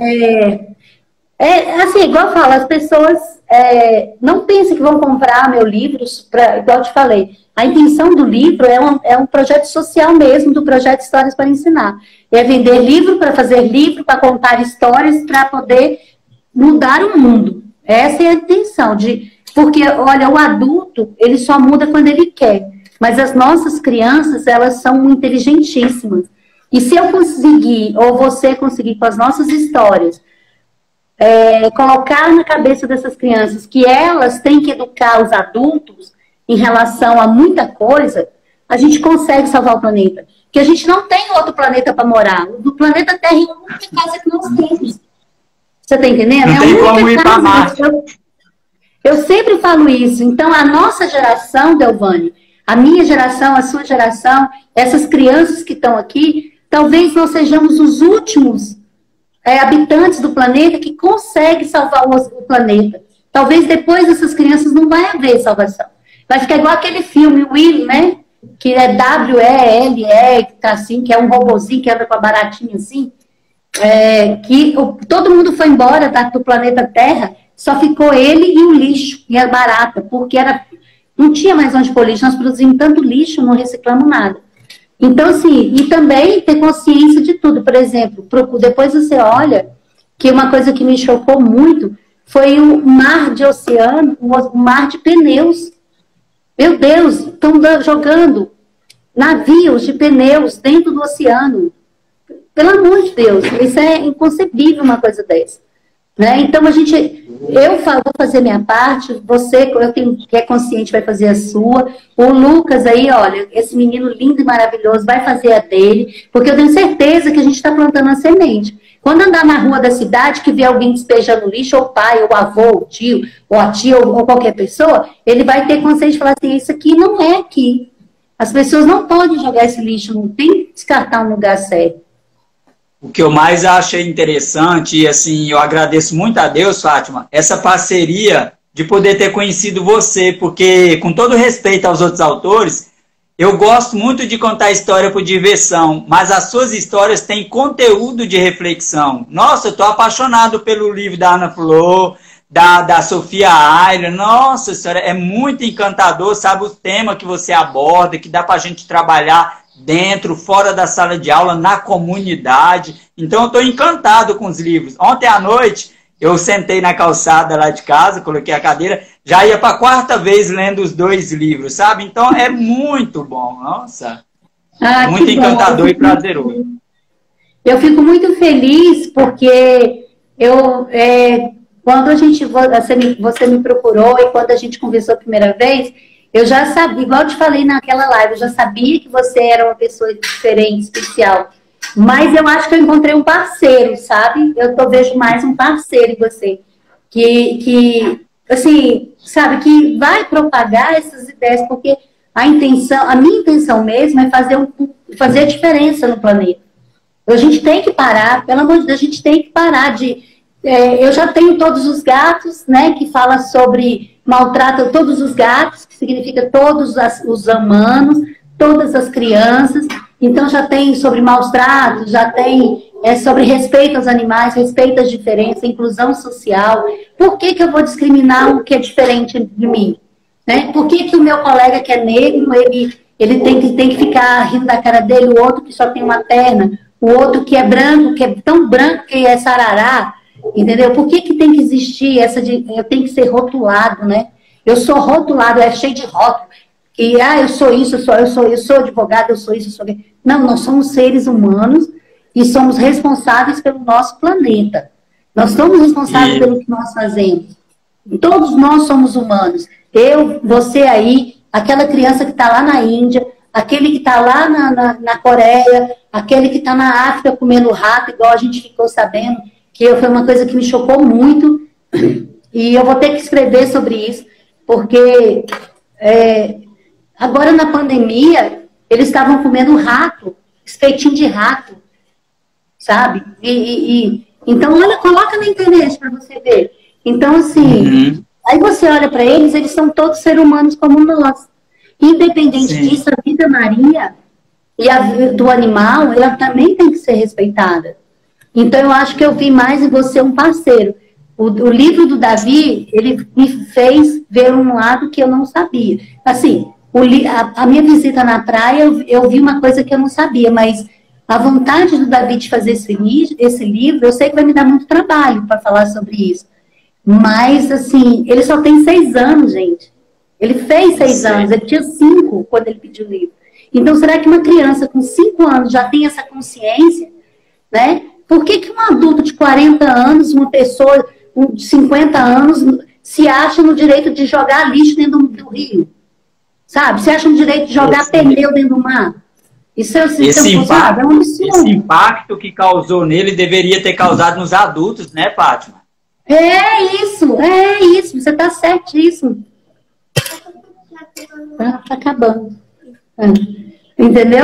assim, igual eu falo, as pessoas não pensam que vão comprar meu livro, igual eu te falei. A intenção do livro é um projeto social mesmo, do projeto Histórias para Ensinar. É vender livro para fazer livro, para contar histórias, para poder mudar o mundo. Essa é a intenção. Porque, olha, o adulto, ele só muda quando ele quer. Mas as nossas crianças, elas são inteligentíssimas. E se eu conseguir, ou você conseguir com as nossas histórias, colocar na cabeça dessas crianças que elas têm que educar os adultos em relação a muita coisa, a gente consegue salvar o planeta. que a gente não tem outro planeta para morar. O planeta Terra é a única casa que nós temos. Você está entendendo? Não tem como ir para Marte. Eu sempre falo isso. Então, a nossa geração, Delvânio, a minha geração, a sua geração, essas crianças que estão aqui, talvez nós sejamos os últimos habitantes do planeta que conseguem salvar o planeta. Talvez depois dessas crianças não vai haver salvação. Vai ficar igual aquele filme, Will, né? Que é W-E-L-E, que tá assim, que é um robozinho que anda com a baratinha assim. Todo mundo foi embora do planeta Terra, só ficou ele e o lixo, e a barata, porque não tinha mais onde pôr lixo, nós produzimos tanto lixo, não reciclamos nada. Então, assim, e também ter consciência de tudo. Por exemplo, depois você olha, que uma coisa que me chocou muito foi o mar de oceano, o mar de pneus. Meu Deus, estão jogando navios de pneus dentro do oceano. Pelo amor de Deus, isso é inconcebível uma coisa dessa. Né? Então, eu vou fazer minha parte, você, que é consciente, vai fazer a sua. O Lucas aí, olha, esse menino lindo e maravilhoso, vai fazer a dele, porque eu tenho certeza que a gente está plantando a semente. Quando andar na rua da cidade, que vê alguém despejando lixo, ou o pai, ou o avô, o tio, ou a tia, ou qualquer pessoa, ele vai ter consciência de falar assim, isso aqui não é aqui. As pessoas não podem jogar esse lixo, não tem que descartar um lugar sério. O que eu mais achei interessante, e assim, eu agradeço muito a Deus, Fátima, essa parceria de poder ter conhecido você, porque, com todo respeito aos outros autores, eu gosto muito de contar história por diversão, mas as suas histórias têm conteúdo de reflexão. Nossa, eu estou apaixonado pelo livro da Ana Flor, da Sofia Ayler. Nossa senhora, é muito encantador, sabe, o tema que você aborda, que dá para a gente trabalhar dentro, fora da sala de aula, na comunidade. Então eu estou encantado com os livros. Ontem à noite, eu sentei na calçada lá de casa, coloquei a cadeira, já ia para a 4ª vez lendo os 2 livros, sabe? Então é muito bom, nossa. Muito encantador e prazeroso. Eu fico muito feliz porque quando você me procurou e quando a gente conversou a primeira vez, eu já sabia, igual eu te falei naquela live, eu já sabia que você era uma pessoa diferente, especial. Mas eu acho que eu encontrei um parceiro, sabe? Vejo mais um parceiro em você. Que assim, sabe, que vai propagar essas ideias, porque a minha intenção mesmo é fazer a diferença no planeta. A gente tem que parar, pelo amor de Deus, a gente tem que parar de... eu já tenho Todos os Gatos, né, que fala sobre maltrata todos os gatos, que significa todos os humanos, todas as crianças. Então já tem sobre maus tratos, já tem sobre respeito aos animais, respeito às diferenças, inclusão social. Por que eu vou discriminar o que é diferente de mim? Né? Por que o meu colega que é negro, ele tem que ficar rindo da cara dele, o outro que só tem uma perna, o outro que é branco, que é tão branco que é sarará? Entendeu? Por que tem que existir eu tenho que ser rotulado, né? Eu sou rotulado, é cheio de rótulo. E, eu sou isso, eu sou advogado, eu sou isso, eu sou... Não, nós somos seres humanos e somos responsáveis pelo nosso planeta. Nós somos responsáveis pelo que nós fazemos. Todos nós somos humanos. Eu, você aí, aquela criança que está lá na Índia, aquele que está lá na Coreia, aquele que está na África comendo rato, igual a gente ficou sabendo, que foi uma coisa que me chocou muito, e eu vou ter que escrever sobre isso, porque agora na pandemia, eles estavam comendo rato, espetinho de rato, sabe? Então, olha, coloca na internet para você ver. Então, assim, aí você olha para eles são todos seres humanos como nós. Independente disso, a vida marinha e a vida do animal, ela também tem que ser respeitada. Então, eu acho que eu vi mais em você um parceiro. O livro do Davi, ele me fez ver um lado que eu não sabia. Assim, a minha visita na praia, eu vi uma coisa que eu não sabia, mas a vontade do Davi de fazer esse livro, eu sei que vai me dar muito trabalho para falar sobre isso. Mas, assim, ele só tem 6 anos, gente. Ele fez 6 anos, ele tinha 5 quando ele pediu o livro. Então, será que uma criança com 5 anos já tem essa consciência, né? Por que um adulto de 40 anos, uma pessoa de 50 anos, se acha no direito de jogar lixo dentro do rio? Sabe? Se acha no direito de jogar pneu dentro do mar? Isso é um sistema funcional, é um absurdo. Esse impacto que causou nele deveria ter causado nos adultos, né, Fátima? É isso, você está certíssimo. Tá acabando. Entendeu?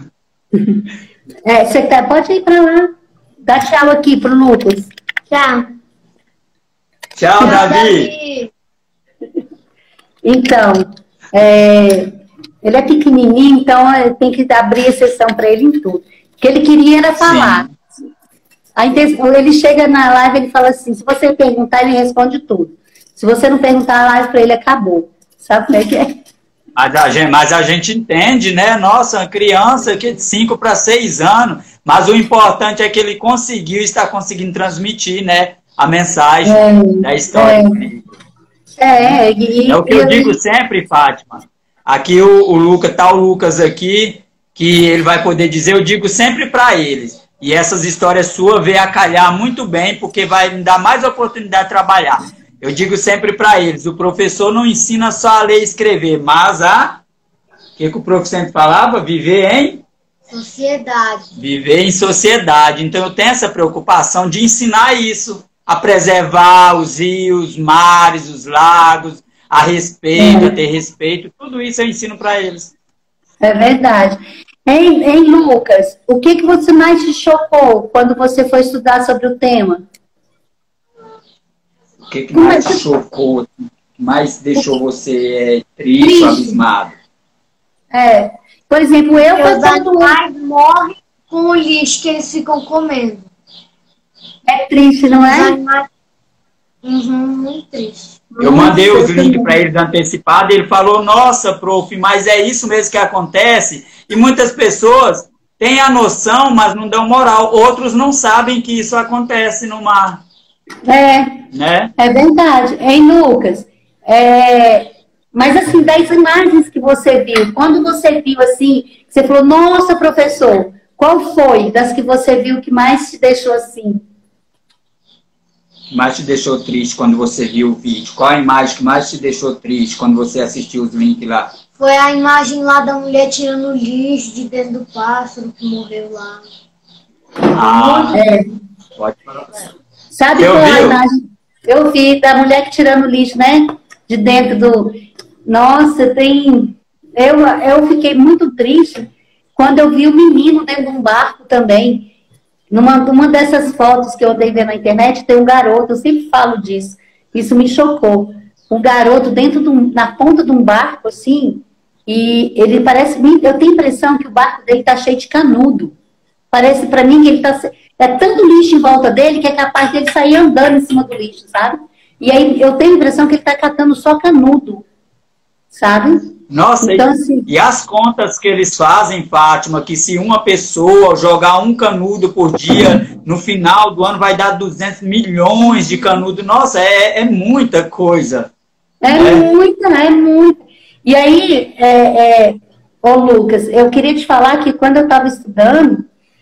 Pode ir para lá. Dá tchau aqui pro Lucas. Tchau. Tchau, Davi. Então, ele é pequenininho, então tem que abrir exceção para ele em tudo. O que ele queria era falar. Ele chega na live, ele fala assim, se você perguntar, ele responde tudo. Se você não perguntar, a live para ele acabou. Sabe como é que é? Mas a gente entende, né? Nossa, uma criança que de 5 para 6 anos, mas o importante é que ele está conseguindo transmitir, né, a mensagem da história. É o que eu digo sempre, Fátima. Aqui o Lucas aqui, que ele vai poder dizer, eu digo sempre para eles. E essas histórias suas veio a calhar muito bem, porque vai me dar mais oportunidade de trabalhar. Eu digo sempre para eles, o professor não ensina só a ler e escrever, mas o que o professor sempre falava? Viver em sociedade. Viver em sociedade. Então eu tenho essa preocupação de ensinar isso, a preservar os rios, os mares, os lagos, a ter respeito, tudo isso eu ensino para eles. É verdade. Hein, Lucas, o que você mais te chocou quando você foi estudar sobre o tema? O que mais te chocou, mais deixou você triste, abismado? Por exemplo, os animais morrem com o lixo que eles ficam comendo. É triste, não é? Os animais... muito triste. Eu mandei os links para eles antecipados e ele falou, nossa, prof, mas é isso mesmo que acontece? E muitas pessoas têm a noção, mas não dão moral. Outros não sabem que isso acontece no mar. Né? É verdade. Hein, Lucas? Mas assim, das imagens que você viu, quando você viu assim, você falou, nossa, professor, qual foi das que você viu que mais te deixou assim? Que mais te deixou triste quando você viu o vídeo? Qual a imagem que mais te deixou triste quando você assistiu os links lá? Foi a imagem lá da mulher tirando lixo de dentro do pássaro que morreu lá. Pode falar. Sabe qual é a imagem? Eu vi da mulher que tirando lixo, né? De dentro do... Nossa, eu fiquei muito triste quando eu vi o menino dentro de um barco também. Numa dessas fotos que eu andei vendo na internet, tem um garoto, eu sempre falo disso. Isso me chocou. Um garoto na ponta de um barco, assim, e ele parece... Eu tenho a impressão que o barco dele tá cheio de canudo. Parece para mim que ele tá... É tanto lixo em volta dele que é capaz dele sair andando em cima do lixo, sabe? E aí eu tenho a impressão que ele está catando só canudo, sabe? Nossa, então, assim... e as contas que eles fazem, Fátima, que se uma pessoa jogar um canudo por dia, no final do ano vai dar 200 milhões de canudo. Nossa, é muita coisa. É muita. E aí, Lucas, eu queria te falar que quando eu estava estudando,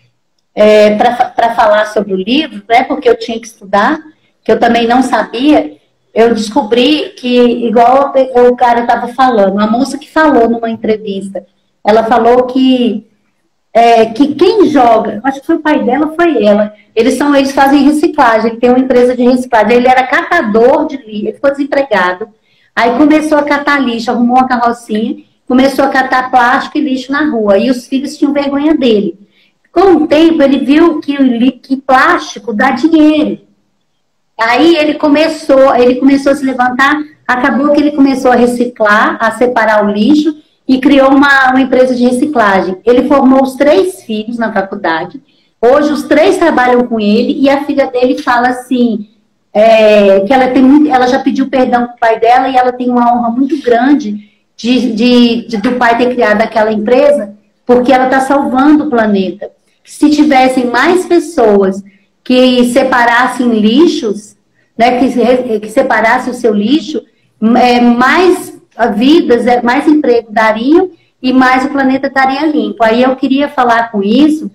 para falar sobre o livro, né, porque eu tinha que estudar, que eu também não sabia, eu descobri que, igual o cara estava falando, uma moça que falou numa entrevista, ela falou que quem joga, acho que foi o pai dela, foi ela, eles fazem reciclagem, ele tem uma empresa de reciclagem, ele era catador de lixo, ele ficou desempregado, aí começou a catar lixo, arrumou uma carrocinha, começou a catar plástico e lixo na rua, e os filhos tinham vergonha dele. Com o tempo, ele viu que plástico dá dinheiro. Aí ele começou a se levantar, acabou que ele começou a reciclar, a separar o lixo e criou uma empresa de reciclagem. Ele formou os 3 filhos na faculdade. Hoje os 3 trabalham com ele e a filha dele fala assim, que ela já pediu perdão para o pai dela e ela tem uma honra muito grande do pai ter criado aquela empresa, porque ela está salvando o planeta. Se tivessem mais pessoas que separassem lixos, né, que separassem o seu lixo, mais vidas, mais emprego dariam e mais o planeta estaria limpo. Aí eu queria falar com isso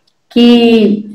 que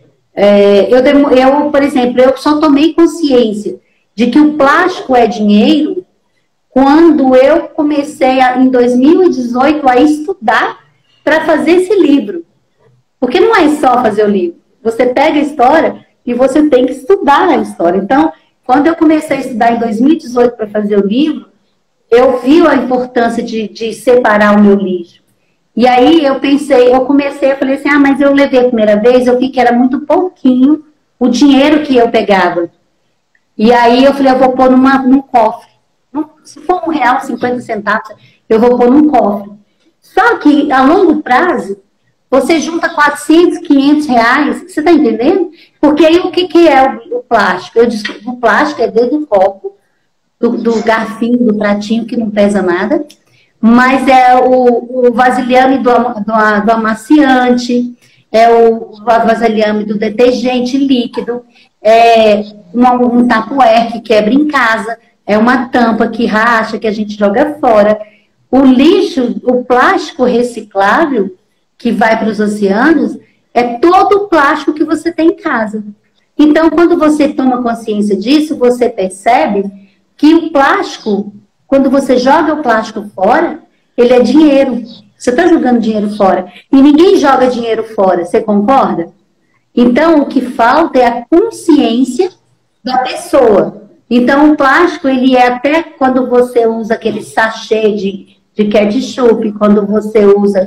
por exemplo, eu só tomei consciência de que o plástico é dinheiro quando eu comecei em 2018 a estudar para fazer esse livro. Porque não é só fazer o livro. Você pega a história e você tem que estudar a história. Então, quando eu comecei a estudar em 2018 para fazer o livro, eu vi a importância de separar o meu lixo. E aí eu falei assim, mas eu levei a primeira vez, eu vi que era muito pouquinho o dinheiro que eu pegava. E aí eu falei, eu vou pôr num cofre. Se for R$1, 50 centavos, eu vou pôr num cofre. Só que, a longo prazo, você junta 400, 500 reais, você está entendendo? Porque aí o que é o plástico? Eu disse que o plástico é desde o copo, do garfinho, do pratinho, que não pesa nada, mas é o vasilhame do amaciante, é o vasilhame do detergente líquido, é um tapuer que quebra em casa, é uma tampa que racha, que a gente joga fora. O lixo, o plástico reciclável, que vai para os oceanos, é todo o plástico que você tem em casa. Então, quando você toma consciência disso, você percebe que o plástico, quando você joga o plástico fora, ele é dinheiro. Você está jogando dinheiro fora. E ninguém joga dinheiro fora, você concorda? Então, o que falta é a consciência da pessoa. Então, o plástico, ele é até quando você usa aquele sachê de ketchup, quando você usa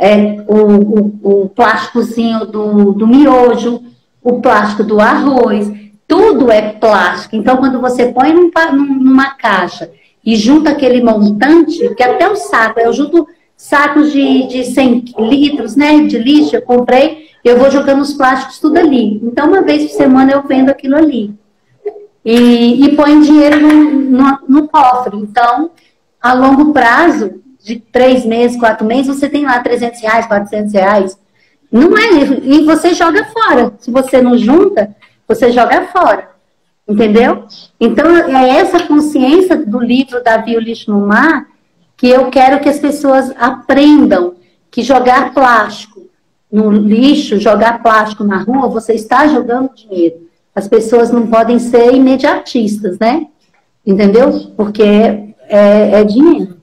o plásticozinho do miojo, o plástico do arroz, tudo é plástico. Então, quando você põe numa caixa e junta aquele montante, que até o saco, eu junto sacos de 100 litros, né, de lixo, eu comprei, eu vou jogando os plásticos tudo ali. Então, uma vez por semana eu vendo aquilo ali. E põe dinheiro no cofre. Então, a longo prazo, de 3 meses, 4 meses, você tem lá R$300, R$400. Não é isso. E você joga fora. Se você não junta, você joga fora. Entendeu? Então, é essa consciência do livro Davi, o Lixo no Mar, que eu quero que as pessoas aprendam que jogar plástico no lixo, jogar plástico na rua, você está jogando dinheiro. As pessoas não podem ser imediatistas, né? Entendeu? Porque é dinheiro.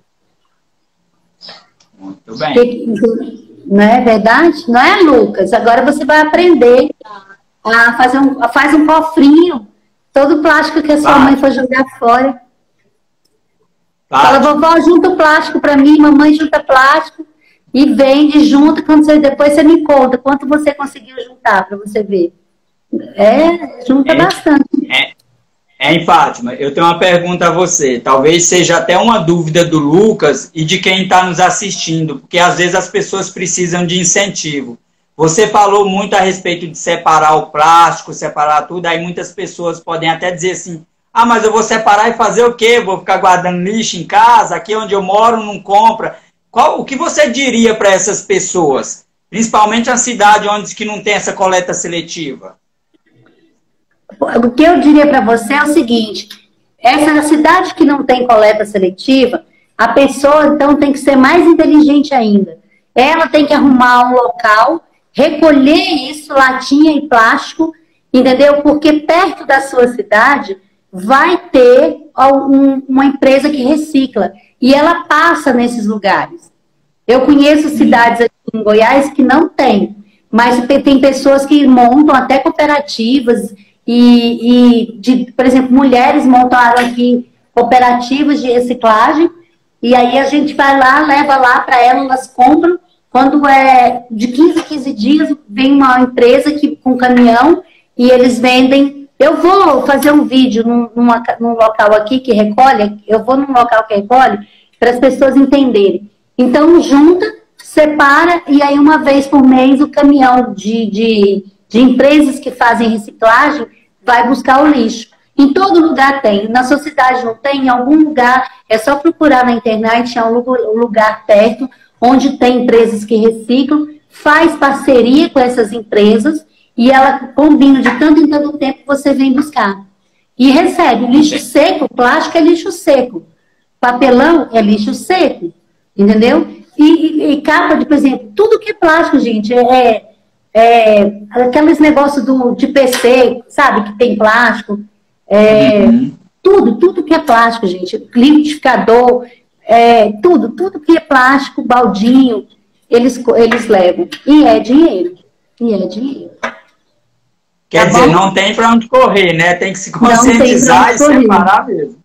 Muito bem. Não é verdade? Não é, Lucas? Agora você vai aprender a fazer um cofrinho. Todo o plástico que a sua mãe for jogar fora. Fala, vovó, junta o plástico para mim, mamãe junta plástico e vende junto. Depois você me conta quanto você conseguiu juntar para você ver. Junta bastante. Fátima, eu tenho uma pergunta a você. Talvez seja até uma dúvida do Lucas e de quem está nos assistindo, porque às vezes as pessoas precisam de incentivo. Você falou muito a respeito de separar o plástico, separar tudo, aí muitas pessoas podem até dizer assim, mas eu vou separar e fazer o quê? Vou ficar guardando lixo em casa, aqui onde eu moro não compra. O que você diria para essas pessoas? Principalmente a cidade onde que não tem essa coleta seletiva. O que eu diria para você é o seguinte, essa cidade que não tem coleta seletiva, a pessoa então tem que ser mais inteligente ainda. Ela tem que arrumar um local, recolher isso, latinha e plástico, entendeu? Porque perto da sua cidade vai ter uma empresa que recicla e ela passa nesses lugares. Eu conheço cidades aqui em Goiás que não tem, mas tem pessoas que montam até cooperativas por exemplo, mulheres montaram aqui cooperativas de reciclagem e aí a gente vai lá, leva lá para elas compram. Quando é de 15 a 15 dias, vem uma empresa com caminhão e eles vendem. Eu vou fazer um vídeo num local aqui que recolhe, eu vou num local que recolhe para as pessoas entenderem. Então, junta, separa e aí uma vez por mês o caminhão de empresas que fazem reciclagem vai buscar o lixo. Em todo lugar tem. Na sua cidade não tem? Em algum lugar, é só procurar na internet, é um lugar perto, onde tem empresas que reciclam, faz parceria com essas empresas e ela combina de tanto em tanto tempo você vem buscar. E recebe lixo seco, plástico é lixo seco, papelão é lixo seco, entendeu? E capa, por exemplo, tudo que é plástico, gente, aqueles negócios de PC, sabe, que tem plástico, tudo que é plástico, gente, liquidificador, tudo que é plástico, baldinho, eles levam. E é dinheiro. E é dinheiro. Quer dizer, não tem para onde correr, né? Tem que se conscientizar e separar mesmo.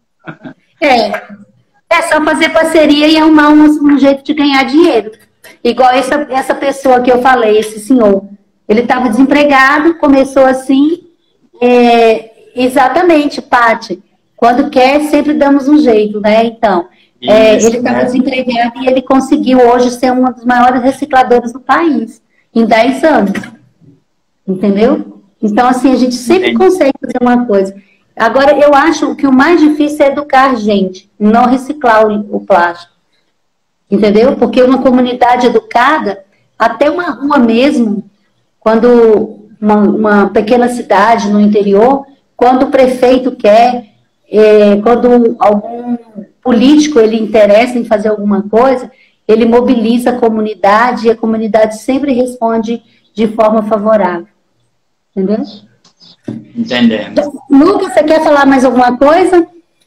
É só fazer parceria e arrumar um jeito de ganhar dinheiro. Igual essa pessoa que eu falei, esse senhor. Ele estava desempregado, começou assim. Exatamente, Paty. Quando quer, sempre damos um jeito, né? Então, ele estava desempregado e ele conseguiu hoje ser um dos maiores recicladores do país. Em 10 anos. Entendeu? Então, assim, a gente sempre consegue fazer uma coisa. Agora, eu acho que o mais difícil é educar a gente, não reciclar o plástico. Entendeu? Porque uma comunidade educada, até uma rua mesmo, quando uma pequena cidade no interior, quando o prefeito quer, quando algum político ele interessa em fazer alguma coisa, ele mobiliza a comunidade e a comunidade sempre responde de forma favorável. Entendeu? Entendendo. Lucas, você quer falar mais alguma coisa?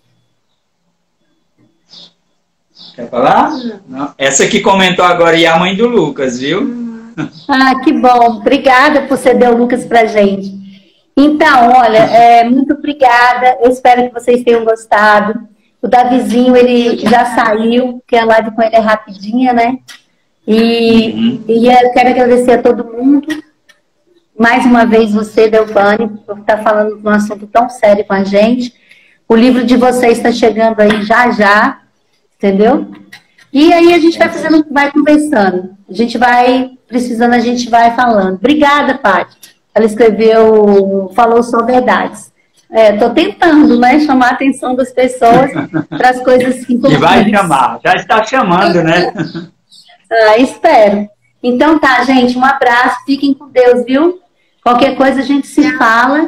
Quer falar? Não. Essa que comentou agora e a mãe do Lucas, viu? Ah, que bom. Obrigada por ceder o Lucas pra gente. Então, olha, muito obrigada. Eu espero que vocês tenham gostado. O Davizinho, ele já saiu, porque a live com ele é rapidinha, né? E eu quero agradecer a todo mundo. Mais uma vez você, Delvane, por estar falando de um assunto tão sério com a gente. O livro de vocês está chegando aí já, entendeu? E aí a gente vai conversando. A gente vai precisando, a gente vai falando. Obrigada, Paty. Ela falou só verdades. Estou tentando, né, chamar a atenção das pessoas para as coisas importantes. E vai chamar, já está chamando, né? Espero. Então tá, gente, um abraço, fiquem com Deus, viu? Qualquer coisa a gente se fala.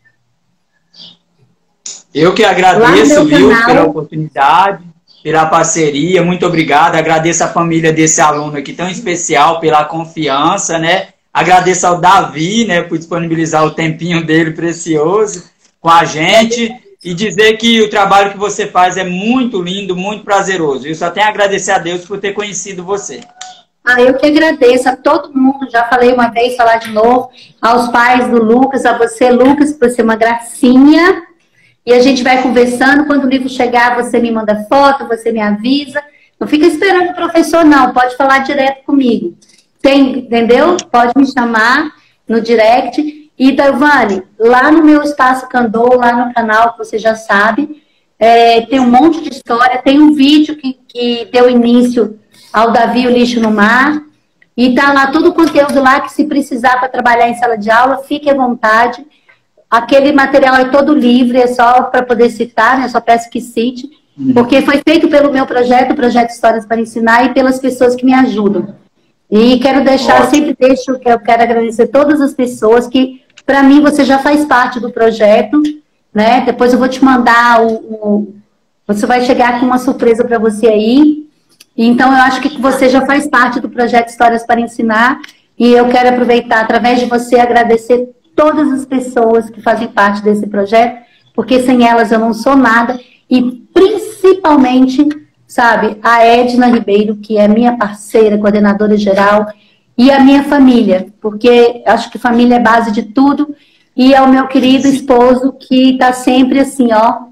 Eu que agradeço, viu, pela oportunidade, pela parceria, muito obrigado. Agradeço a família desse aluno aqui tão especial, pela confiança, né? Agradeço ao Davi, né, por disponibilizar o tempinho dele precioso com a gente e dizer que o trabalho que você faz é muito lindo, muito prazeroso. Eu só tenho a agradecer a Deus por ter conhecido você. Eu que agradeço a todo mundo, já falei uma vez, falar de novo, aos pais do Lucas, a você, Lucas, por ser uma gracinha. E a gente vai conversando, quando o livro chegar, você me manda foto, você me avisa. Não fica esperando o professor, não, pode falar direto comigo. Entendeu? Pode me chamar no direct. E, Delvane, lá no meu Espaço Candor, lá no canal, que você já sabe, tem um monte de história, tem um vídeo que deu início ao Davi e o Lixo no Mar, e tá lá todo o conteúdo lá que se precisar para trabalhar em sala de aula, fique à vontade. Aquele material é todo livre, é só para poder citar, né? Eu só peço que cite, porque foi feito pelo meu projeto, o Projeto Histórias para Ensinar, e pelas pessoas que me ajudam. E quero deixar, sempre deixo que eu quero agradecer todas as pessoas que, para mim, você já faz parte do projeto, né? Depois eu vou te mandar você vai chegar com uma surpresa para você aí. Então, eu acho que você já faz parte do projeto Histórias para Ensinar e eu quero aproveitar, através de você, agradecer todas as pessoas que fazem parte desse projeto, porque sem elas eu não sou nada e, principalmente, sabe, a Edna Ribeiro, que é minha parceira, coordenadora geral, e a minha família, porque acho que família é base de tudo, e ao meu querido esposo, que está sempre assim, ó,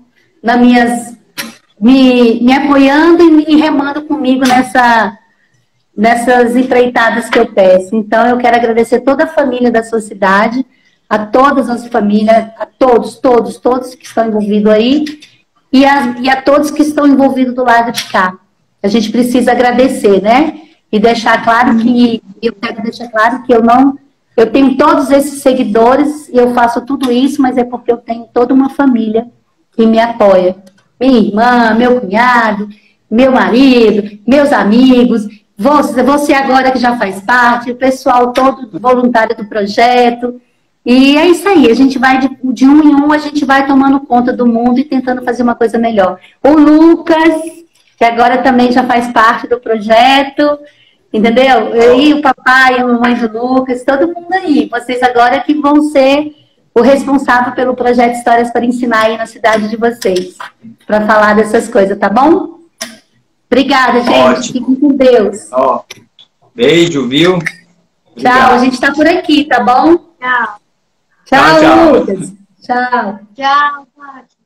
me apoiando e me remando comigo nessas empreitadas que eu peço. Então, eu quero agradecer toda a família da sua cidade, a todas as famílias, a todos que estão envolvidos aí, e a todos que estão envolvidos do lado de cá. A gente precisa agradecer, né? E deixar claro que, eu quero deixar claro que eu tenho todos esses seguidores e eu faço tudo isso, mas é porque eu tenho toda uma família que me apoia. Minha irmã, meu cunhado, meu marido, meus amigos, você agora que já faz parte, o pessoal todo voluntário do projeto. E é isso aí, a gente vai de um em um, a gente vai tomando conta do mundo e tentando fazer uma coisa melhor. O Lucas, que agora também já faz parte do projeto, entendeu? E o papai e a mamãe do Lucas, todo mundo aí. Vocês agora que vão ser o responsável pelo projeto Histórias para Ensinar aí na cidade de vocês, para falar dessas coisas, tá bom? Obrigada, gente. Ótimo. Fiquem com Deus. Beijo, viu? Tchau, a gente tá por aqui, tá bom? Tchau. Tchau, Tchau. Lucas. Tchau. Tchau, Fátima.